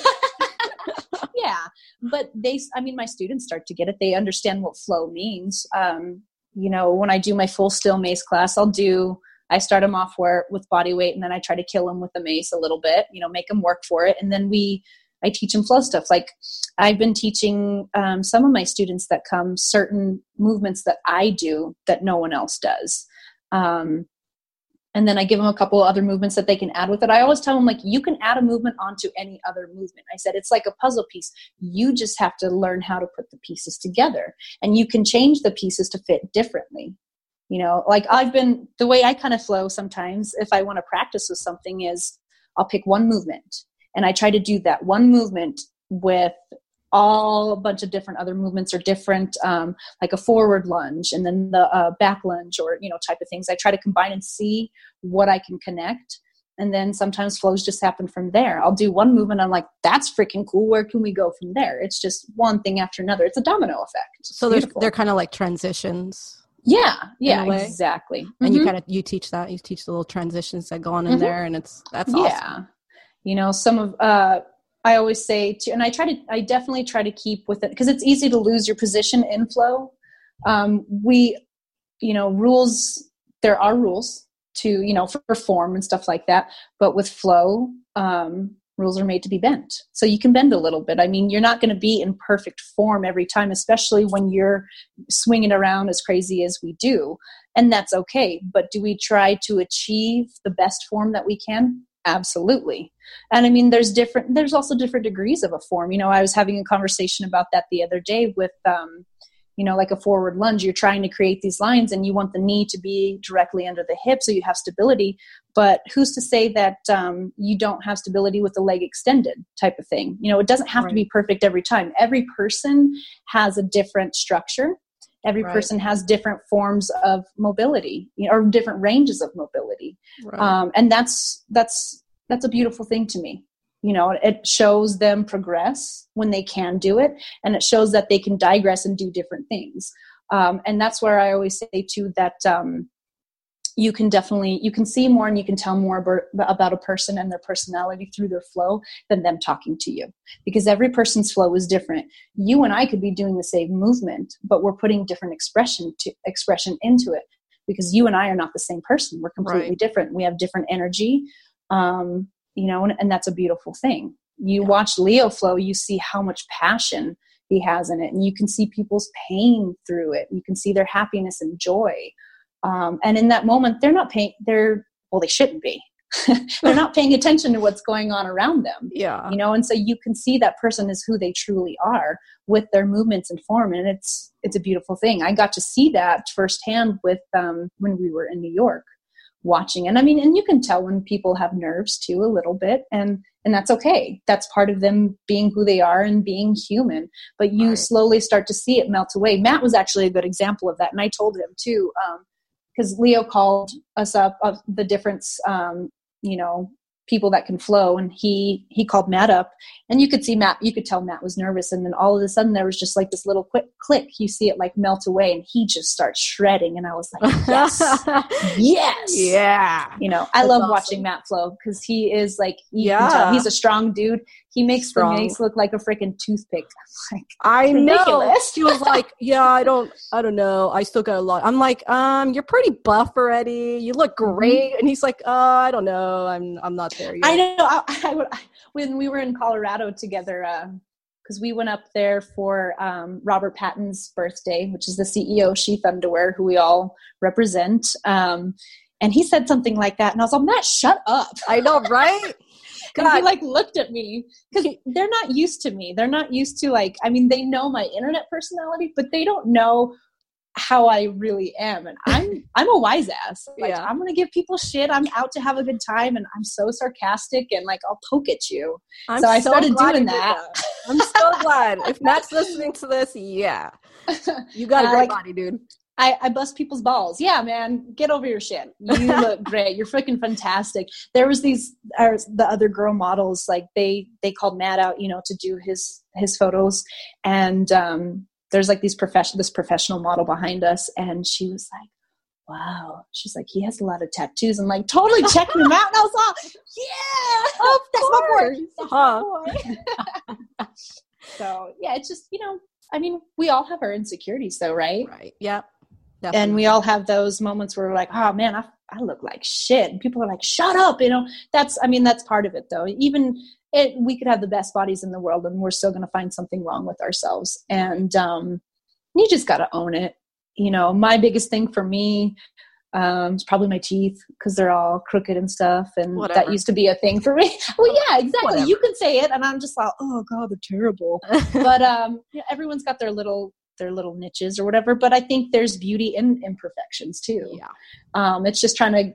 Yeah. But they, I mean, my students start to get it. They understand what flow means. Um, you know, when I do my full Steel Mace class, I'll do, I start them off where with body weight, and then I try to kill them with the mace a little bit, you know, make them work for it. And then we, I teach them flow stuff. Like I've been teaching um, some of my students that come certain movements that I do that no one else does. Um, and then I give them a couple of other movements that they can add with it. I always tell them, like, you can add a movement onto any other movement. I said, it's like a puzzle piece. You just have to learn how to put the pieces together, and you can change the pieces to fit differently. You know, like I've been, the way I kind of flow sometimes, if I want to practice with something, is I'll pick one movement and I try to do that one movement with all a bunch of different other movements or different, um, like a forward lunge and then the uh, back lunge or, you know, type of things. I try to combine and see what I can connect. And then sometimes flows just happen from there. I'll do one movement. I'm like, that's freaking cool. Where can we go from there? It's just one thing after another. It's a domino effect. It's so they're, they're kind of like transitions. Yeah, yeah, exactly. And mm-hmm. you kind of, you teach that, you teach the little transitions that go on in mm-hmm. there, and it's, that's awesome. Yeah. You know, some of, uh, I always say to, and I try to, I definitely try to keep with it because it's easy to lose your position in flow. Um, we, you know, rules, there are rules to, you know, for form and stuff like that. But with flow, um, rules are made to be bent. So you can bend a little bit. I mean, you're not going to be in perfect form every time, especially when you're swinging around as crazy as we do. And that's okay. But do we try to achieve the best form that we can? Absolutely. And I mean, there's different, there's also different degrees of a form. You know, I was having a conversation about that the other day with, um, you know, like a forward lunge, you're trying to create these lines and you want the knee to be directly under the hip so you have stability. But who's to say that um, you don't have stability with the leg extended type of thing? You know, it doesn't have right. to be perfect every time. Every person has a different structure. Every right. person has different forms of mobility, you know, or different ranges of mobility. Right. Um, and that's, that's, that's a beautiful thing to me. You know, it shows them progress when they can do it, and it shows that they can digress and do different things. Um, and that's where I always say too that um, you can definitely, you can see more and you can tell more about, about a person and their personality through their flow than them talking to you, because every person's flow is different. You and I could be doing the same movement, but we're putting different expression to expression into it, because you and I are not the same person. We're completely right. different. We have different energy. Um, You know, and, and that's a beautiful thing. You yeah. watch Leo flow, you see how much passion he has in it. And you can see people's pain through it. You can see their happiness and joy. Um, and in that moment, they're not paying, they're, well, they shouldn't be. They're not paying attention to what's going on around them. Yeah. You know, and so you can see that person is who they truly are with their movements and form. And it's, it's a beautiful thing. I got to see that firsthand with, um, when we were in New York. Watching. And I mean, and you can tell when people have nerves too, a little bit, and, and that's okay. That's part of them being who they are and being human, but you right. slowly start to see it melt away. Matt was actually a good example of that. And I told him too, um, cause Leo called us up of the difference, um, you know, people that can flow. And he, he called Matt up, and you could see Matt, you could tell Matt was nervous. And then all of a sudden there was just like this little quick click. You see it like melt away, and he just starts shredding. And I was like, yes, yes. Yeah. You know, I That's love awesome. Watching Matt flow, because he is like, yeah, he's a strong dude. He makes strong. the mace look like a freaking toothpick. Like, I know. She was like, yeah, I don't, I don't know. I still got a lot. I'm like, um, you're pretty buff already. You look great. Mm-hmm. And he's like, uh, I don't know. I'm, I'm not there yet. I know. I, I, I, when we were in Colorado together, uh, because we went up there for um, Robert Patton's birthday, which is the C E O of Sheath Underwear, who we all represent. Um, and he said something like that. And I was like, Matt, shut up. I know, right? And he like looked at me, because they're not used to me. They're not used to, like, I mean, they know my internet personality, but they don't know how I really am. And I'm, I'm a wise ass. Like, yeah. I'm going to give people shit. I'm out to have a good time. And I'm so sarcastic, and like, I'll poke at you. I'm so I so started doing that. that. I'm so glad. If Matt's listening to this, yeah, you got a great like, body, dude. I, I bust people's balls. Yeah, man, get over your shit. You look great. You're freaking fantastic. There was these, uh, the other girl models, like they, they called Matt out, you know, to do his, his photos. And, um, there's like these profession, this professional model behind us. And she was like, wow. She's like, he has a lot of tattoos. I'm like, totally checking him out. And I was like, yeah, of that's course. my boy. That's huh. my boy. So yeah, it's just, you know, I mean, we all have our insecurities though, right? Right. Yeah. Definitely. And we all have those moments where we're like, oh man, I, I look like shit. And people are like, shut up. You know, that's, I mean, that's part of it though. Even it, we could have the best bodies in the world, and we're still going to find something wrong with ourselves. And um, you just got to own it. You know, my biggest thing for me um, is probably my teeth, because they're all crooked and stuff. And Whatever. That used to be a thing for me. Well, yeah, exactly. Whatever. You can say it. And I'm just like, oh God, they're terrible. But um, you know, everyone's got their little their little niches or whatever, but I think there's beauty in imperfections too. Yeah. Um, it's just trying to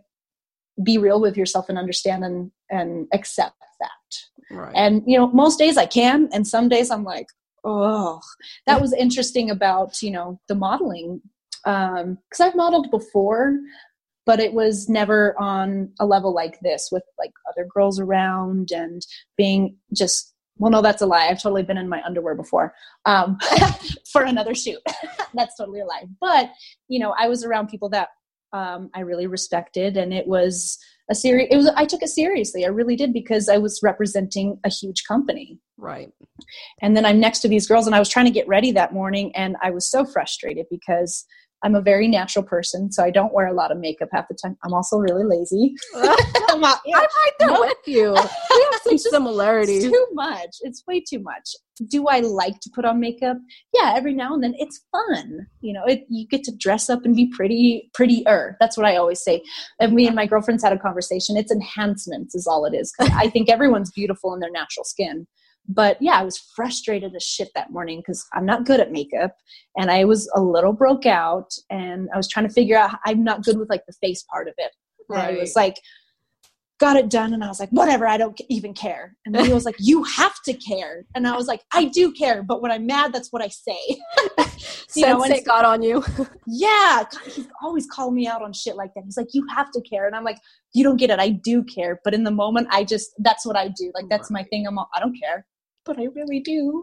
be real with yourself and understand and, and accept that. Right. And, you know, most days I can, and some days I'm like, oh, that was interesting about, you know, the modeling. Um, cause I've modeled before, but it was never on a level like this, with like other girls around and being just, well, no, that's a lie. I've totally been in my underwear before um, for another shoot. That's totally a lie. But, you know, I was around people that um, I really respected, and it was a serious, it was, I took it seriously. I really did, because I was representing a huge company. Right. And then I'm next to these girls, and I was trying to get ready that morning, and I was so frustrated because I'm a very natural person, so I don't wear a lot of makeup half the time. I'm also really lazy. I'm, out, yeah. I'm right there no. with you. We have some similarities. It's too much. It's way too much. Do I like to put on makeup? Yeah, every now and then. It's fun. You know, it, you get to dress up and be pretty, prettier. That's what I always say. And me and my girlfriends had a conversation. It's enhancements is all it is. Because I think everyone's beautiful in their natural skin. But yeah, I was frustrated as shit that morning because I'm not good at makeup and I was a little broke out and I was trying to figure out, I'm not good with like the face part of it. Right. I was like, got it done. And I was like, whatever, I don't even care. And then he was like, you have to care. And I was like, I do care. But when I'm mad, that's what I say. you know, Sensei got on you. yeah. God, he's always calling me out on shit like that. He's like, you have to care. And I'm like, you don't get it. I do care. But in the moment, I just, that's what I do. Like, that's my thing. I'm all, I don't care. But I really do.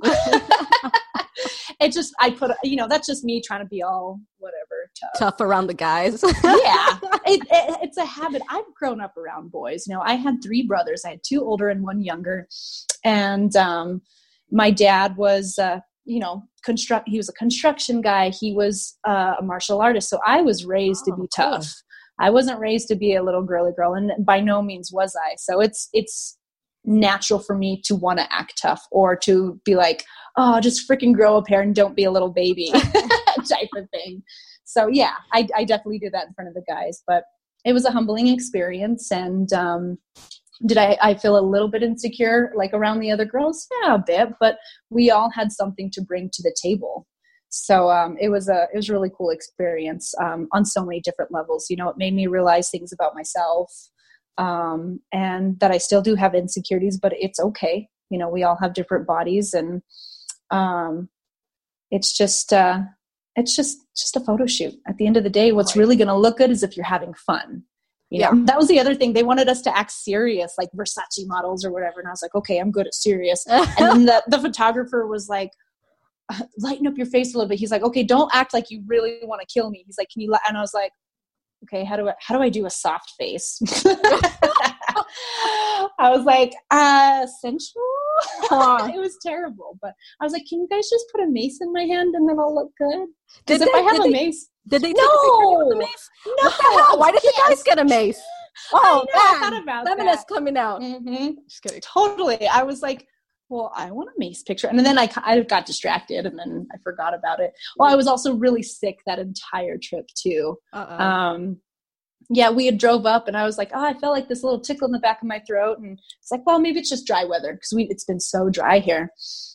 It just, I put, you know, that's just me trying to be all whatever tough. Tough around the guys. yeah. It, it, it's a habit. I've grown up around boys. You know, I had three brothers. I had two older and one younger. And um, my dad was, uh, you know, construct, he was a construction guy. He was uh, a martial artist. So I was raised oh, to be tough. Cool. I wasn't raised to be a little girly girl. And by no means was I. So it's, it's, natural for me to want to act tough or to be like, oh, just freaking grow a pair and don't be a little baby type of thing. So yeah, I, I definitely do that in front of the guys, but it was a humbling experience. And um, did I, I feel a little bit insecure like around the other girls? Yeah, a bit, but we all had something to bring to the table. So um, it was a, it was a really cool experience um, on so many different levels. You know, it made me realize things about myself. Um, and that I still do have insecurities, but it's okay. You know, we all have different bodies and, um, it's just, uh, it's just, just a photo shoot. At the end of the day, what's really going to look good is if you're having fun. You know, yeah. That was the other thing. They wanted us to act serious, like Versace models or whatever. And I was like, okay, I'm good at serious. And then the, the photographer was like, lighten up your face a little bit. He's like, okay, don't act like you really want to kill me. He's like, can you, li-? And I was like, okay, how do I, how do I do a soft face? I was like, uh, sensual? It was terrible. But I was like, can you guys just put a mace in my hand and then I'll look good? Because if they, I have a they, mace. Did they take no, a with the mace? No. What the hell? Why did yes. you guys get a mace? Oh, I know, I thought about feminists coming out. Mm-hmm. Just kidding. Totally. I was like, well, I want a mace picture. And then I, I got distracted and then I forgot about it. Well, I was also really sick that entire trip too. Uh-oh. Um, yeah, we had drove up and I was like, oh, I felt like this little tickle in the back of my throat. And it's like, well, maybe it's just dry weather because we it's been so dry here.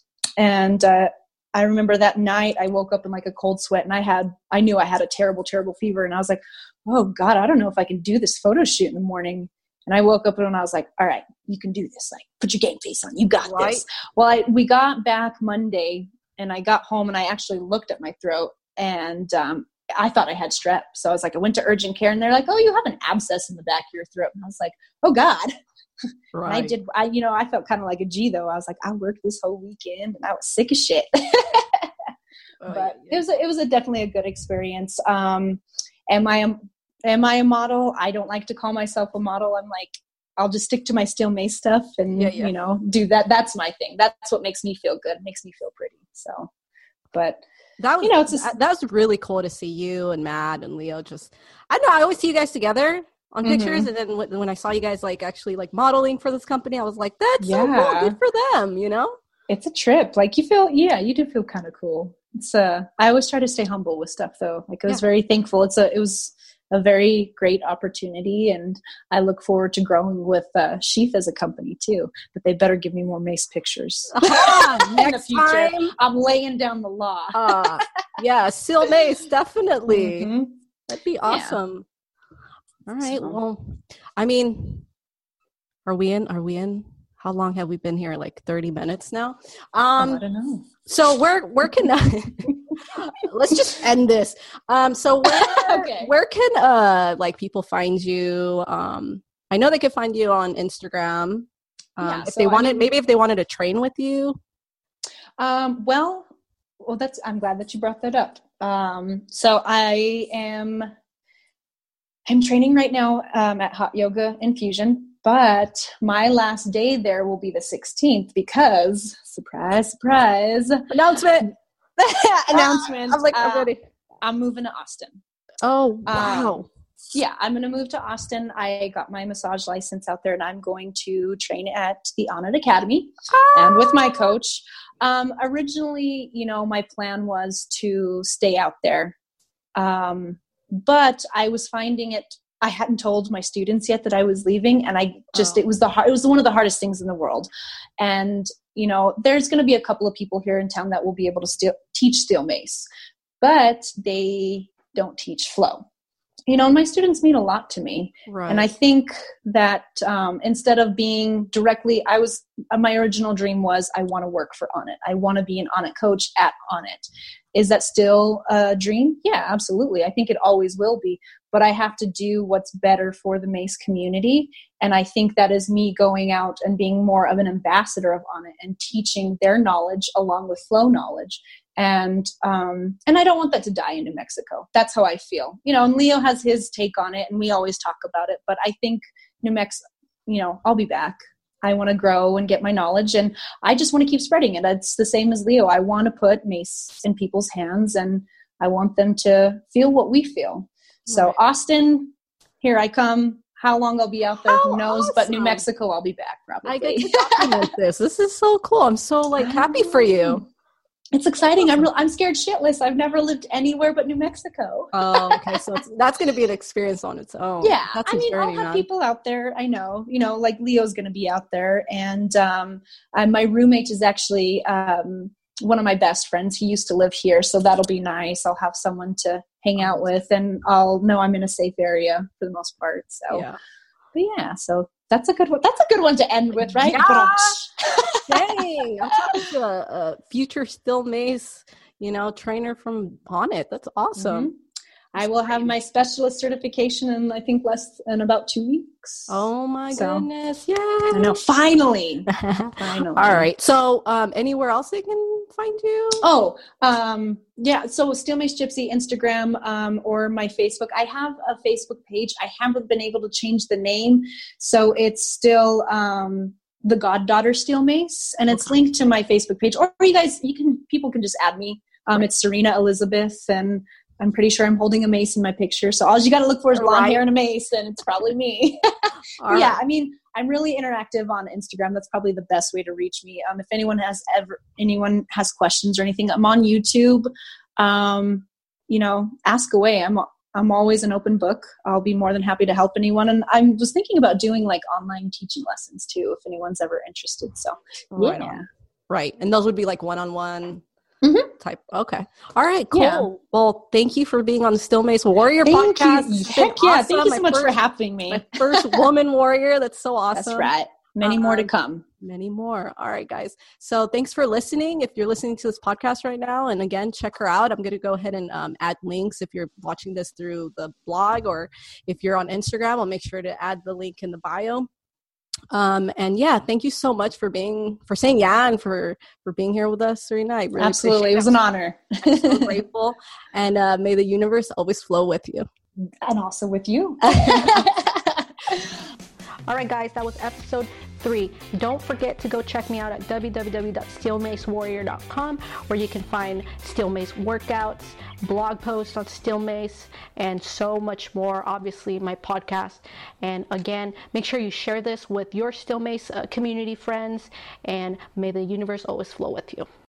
And uh, I remember that night I woke up in like a cold sweat and I had, I knew I had a terrible, terrible fever. And I was like, oh God, I don't know if I can do this photo shoot in the morning. And I woke up and I was like, all right, you can do this. Like, put your game face on. You got right. this. Well, I, we got back Monday and I got home and I actually looked at my throat and um, I thought I had strep. So I was like, I went to urgent care and they're like, oh, you have an abscess in the back of your throat. And I was like, oh God. Right. And I did, I, you know, I felt kind of like a G though. I was like, I worked this whole weekend and I was sick as shit. oh, but yeah, yeah. it was, a, it was a definitely a good experience. Um, am I, a, am I a model? I don't like to call myself a model. I'm like, I'll just stick to my steel mace stuff and, yeah, yeah. you know, do that. That's my thing. That's what makes me feel good. It makes me feel pretty. So, but that was, you know, it's a, that was really cool to see you and Matt and Leo. Just, I don't know. I always see you guys together on mm-hmm. pictures. And then when, when I saw you guys like actually like modeling for this company, I was like, that's yeah. so cool. Good for them. You know, it's a trip. Like you feel, yeah, you do feel kind of cool. It's uh, I always try to stay humble with stuff though. Like I was yeah. very thankful. It's a, it was a very great opportunity. And I look forward to growing with uh, Sheath as a company too, but they better give me more mace pictures. Uh-huh. Next in the future. Time. I'm laying down the law. uh, yeah. Seal mace. Definitely. Mm-hmm. That'd be awesome. Yeah. All right. So. Well, I mean, are we in, are we in, how long have we been here? Like thirty minutes now? Um, oh, I don't know. So where, where can I, let's just end this. Um, so where, okay. where can, uh, like people find you? Um, I know they could find you on Instagram. Um, yeah, if so they wanted, I mean, maybe if they wanted to train with you. Um, well, well, that's, I'm glad that you brought that up. Um, so I am, I'm training right now, um, at Hot Yoga Infusion. But my last day there will be the sixteenth because, surprise, surprise. Announcement. Announcement. I was like, I'm ready. I'm moving to Austin. Oh, wow. Um, yeah, I'm going to move to Austin. I got my massage license out there, and I'm going to train at the Onnit Academy ah! and with my coach. Um, originally, you know, my plan was to stay out there. Um, but I was finding it, I hadn't told my students yet that I was leaving, and I just, oh. it was the hard, it was one of the hardest things in the world. And, you know, there's going to be a couple of people here in town that will be able to still teach steel mace, but they don't teach flow. You know, and my students mean a lot to me. Right. And I think that um, instead of being directly, I was, uh, my original dream was I want to work for Onnit. I want to be an Onnit coach at Onnit. Is that still a dream? Yeah, absolutely. I think it always will be. But I have to do what's better for the mace community. And I think that is me going out and being more of an ambassador of Onnit and teaching their knowledge along with flow knowledge. And, um, and I don't want that to die in New Mexico. That's how I feel, you know, and Leo has his take on it and we always talk about it, but I think New Mexico, you know, I'll be back. I want to grow and get my knowledge, and I just want to keep spreading it. It's the same as Leo. I want to put mace in people's hands, and I want them to feel what we feel. So right. Austin, here I come. How long I'll be out there, How who knows? Awesome. But New Mexico, I'll be back probably. I get to document this. This is so cool. I'm so like happy for you. It's exciting. I'm real, I'm scared shitless. I've never lived anywhere but New Mexico. Oh, okay. So it's, that's going to be an experience on its own. Yeah. That's I mean, journey, I'll have man. people out there. I know, you know, like Leo's going to be out there. And um, uh, my roommate is actually um, one of my best friends. He used to live here. So that'll be nice. I'll have someone to hang out with, and I'll know I'm in a safe area for the most part. So, yeah. But yeah, so that's a good one. That's a good one to end with, right? Yeah. Dang, I'm talking to a, a future steel mace, you know, trainer from Onnit. That's awesome. Mm-hmm. I will have my specialist certification in, I think, less than about two weeks. Oh my so, goodness. Yeah. I know. Finally. Finally. All right. So um, anywhere else they can find you? Oh, um, yeah. So Steel Mace Gypsy, Instagram, um, or my Facebook. I have a Facebook page. I haven't been able to change the name. So it's still um, the Goddaughter Steel Mace. And it's okay. linked to my Facebook page. Or you guys, you can, people can just add me. Um, right. It's Serena Elizabeth, and I'm pretty sure I'm holding a mace in my picture. So all you got to look for is blonde right. hair and a mace, and it's probably me. yeah, right. I mean, I'm really interactive on Instagram. That's probably the best way to reach me. Um, if anyone has ever, anyone has questions or anything, I'm on YouTube. Um, you know, ask away. I'm I'm always an open book. I'll be more than happy to help anyone. And I was thinking about doing like online teaching lessons too, if anyone's ever interested. So right yeah, on. Right, and those would be like one-on-one. Mm-hmm. Type. Okay. All right. Cool. Yeah. Well, thank you for being on the Steel Mace Warrior thank podcast. You. Heck yeah. Awesome. Thank you so my much first, for having me. My first woman warrior. That's so awesome. That's right. Many um, more to come. Many more. All right, guys. So thanks for listening. If you're listening to this podcast right now, and again, check her out. I'm going to go ahead and um, add links if you're watching this through the blog, or if you're on Instagram, I'll make sure to add the link in the bio. Um, and yeah, thank you so much for being, for saying yeah, and for, for being here with us, Serena. I really Absolutely. It was an honor. I'm so grateful. And uh, may the universe always flow with you. And also with you. All right, guys, that was episode three. Don't forget to go check me out at w w w dot steel mace warrior dot com, where you can find Steel Mace workouts, blog posts on Steel Mace, and so much more. Obviously, my podcast. And again, make sure you share this with your Steel Mace uh, community friends, and may the universe always flow with you.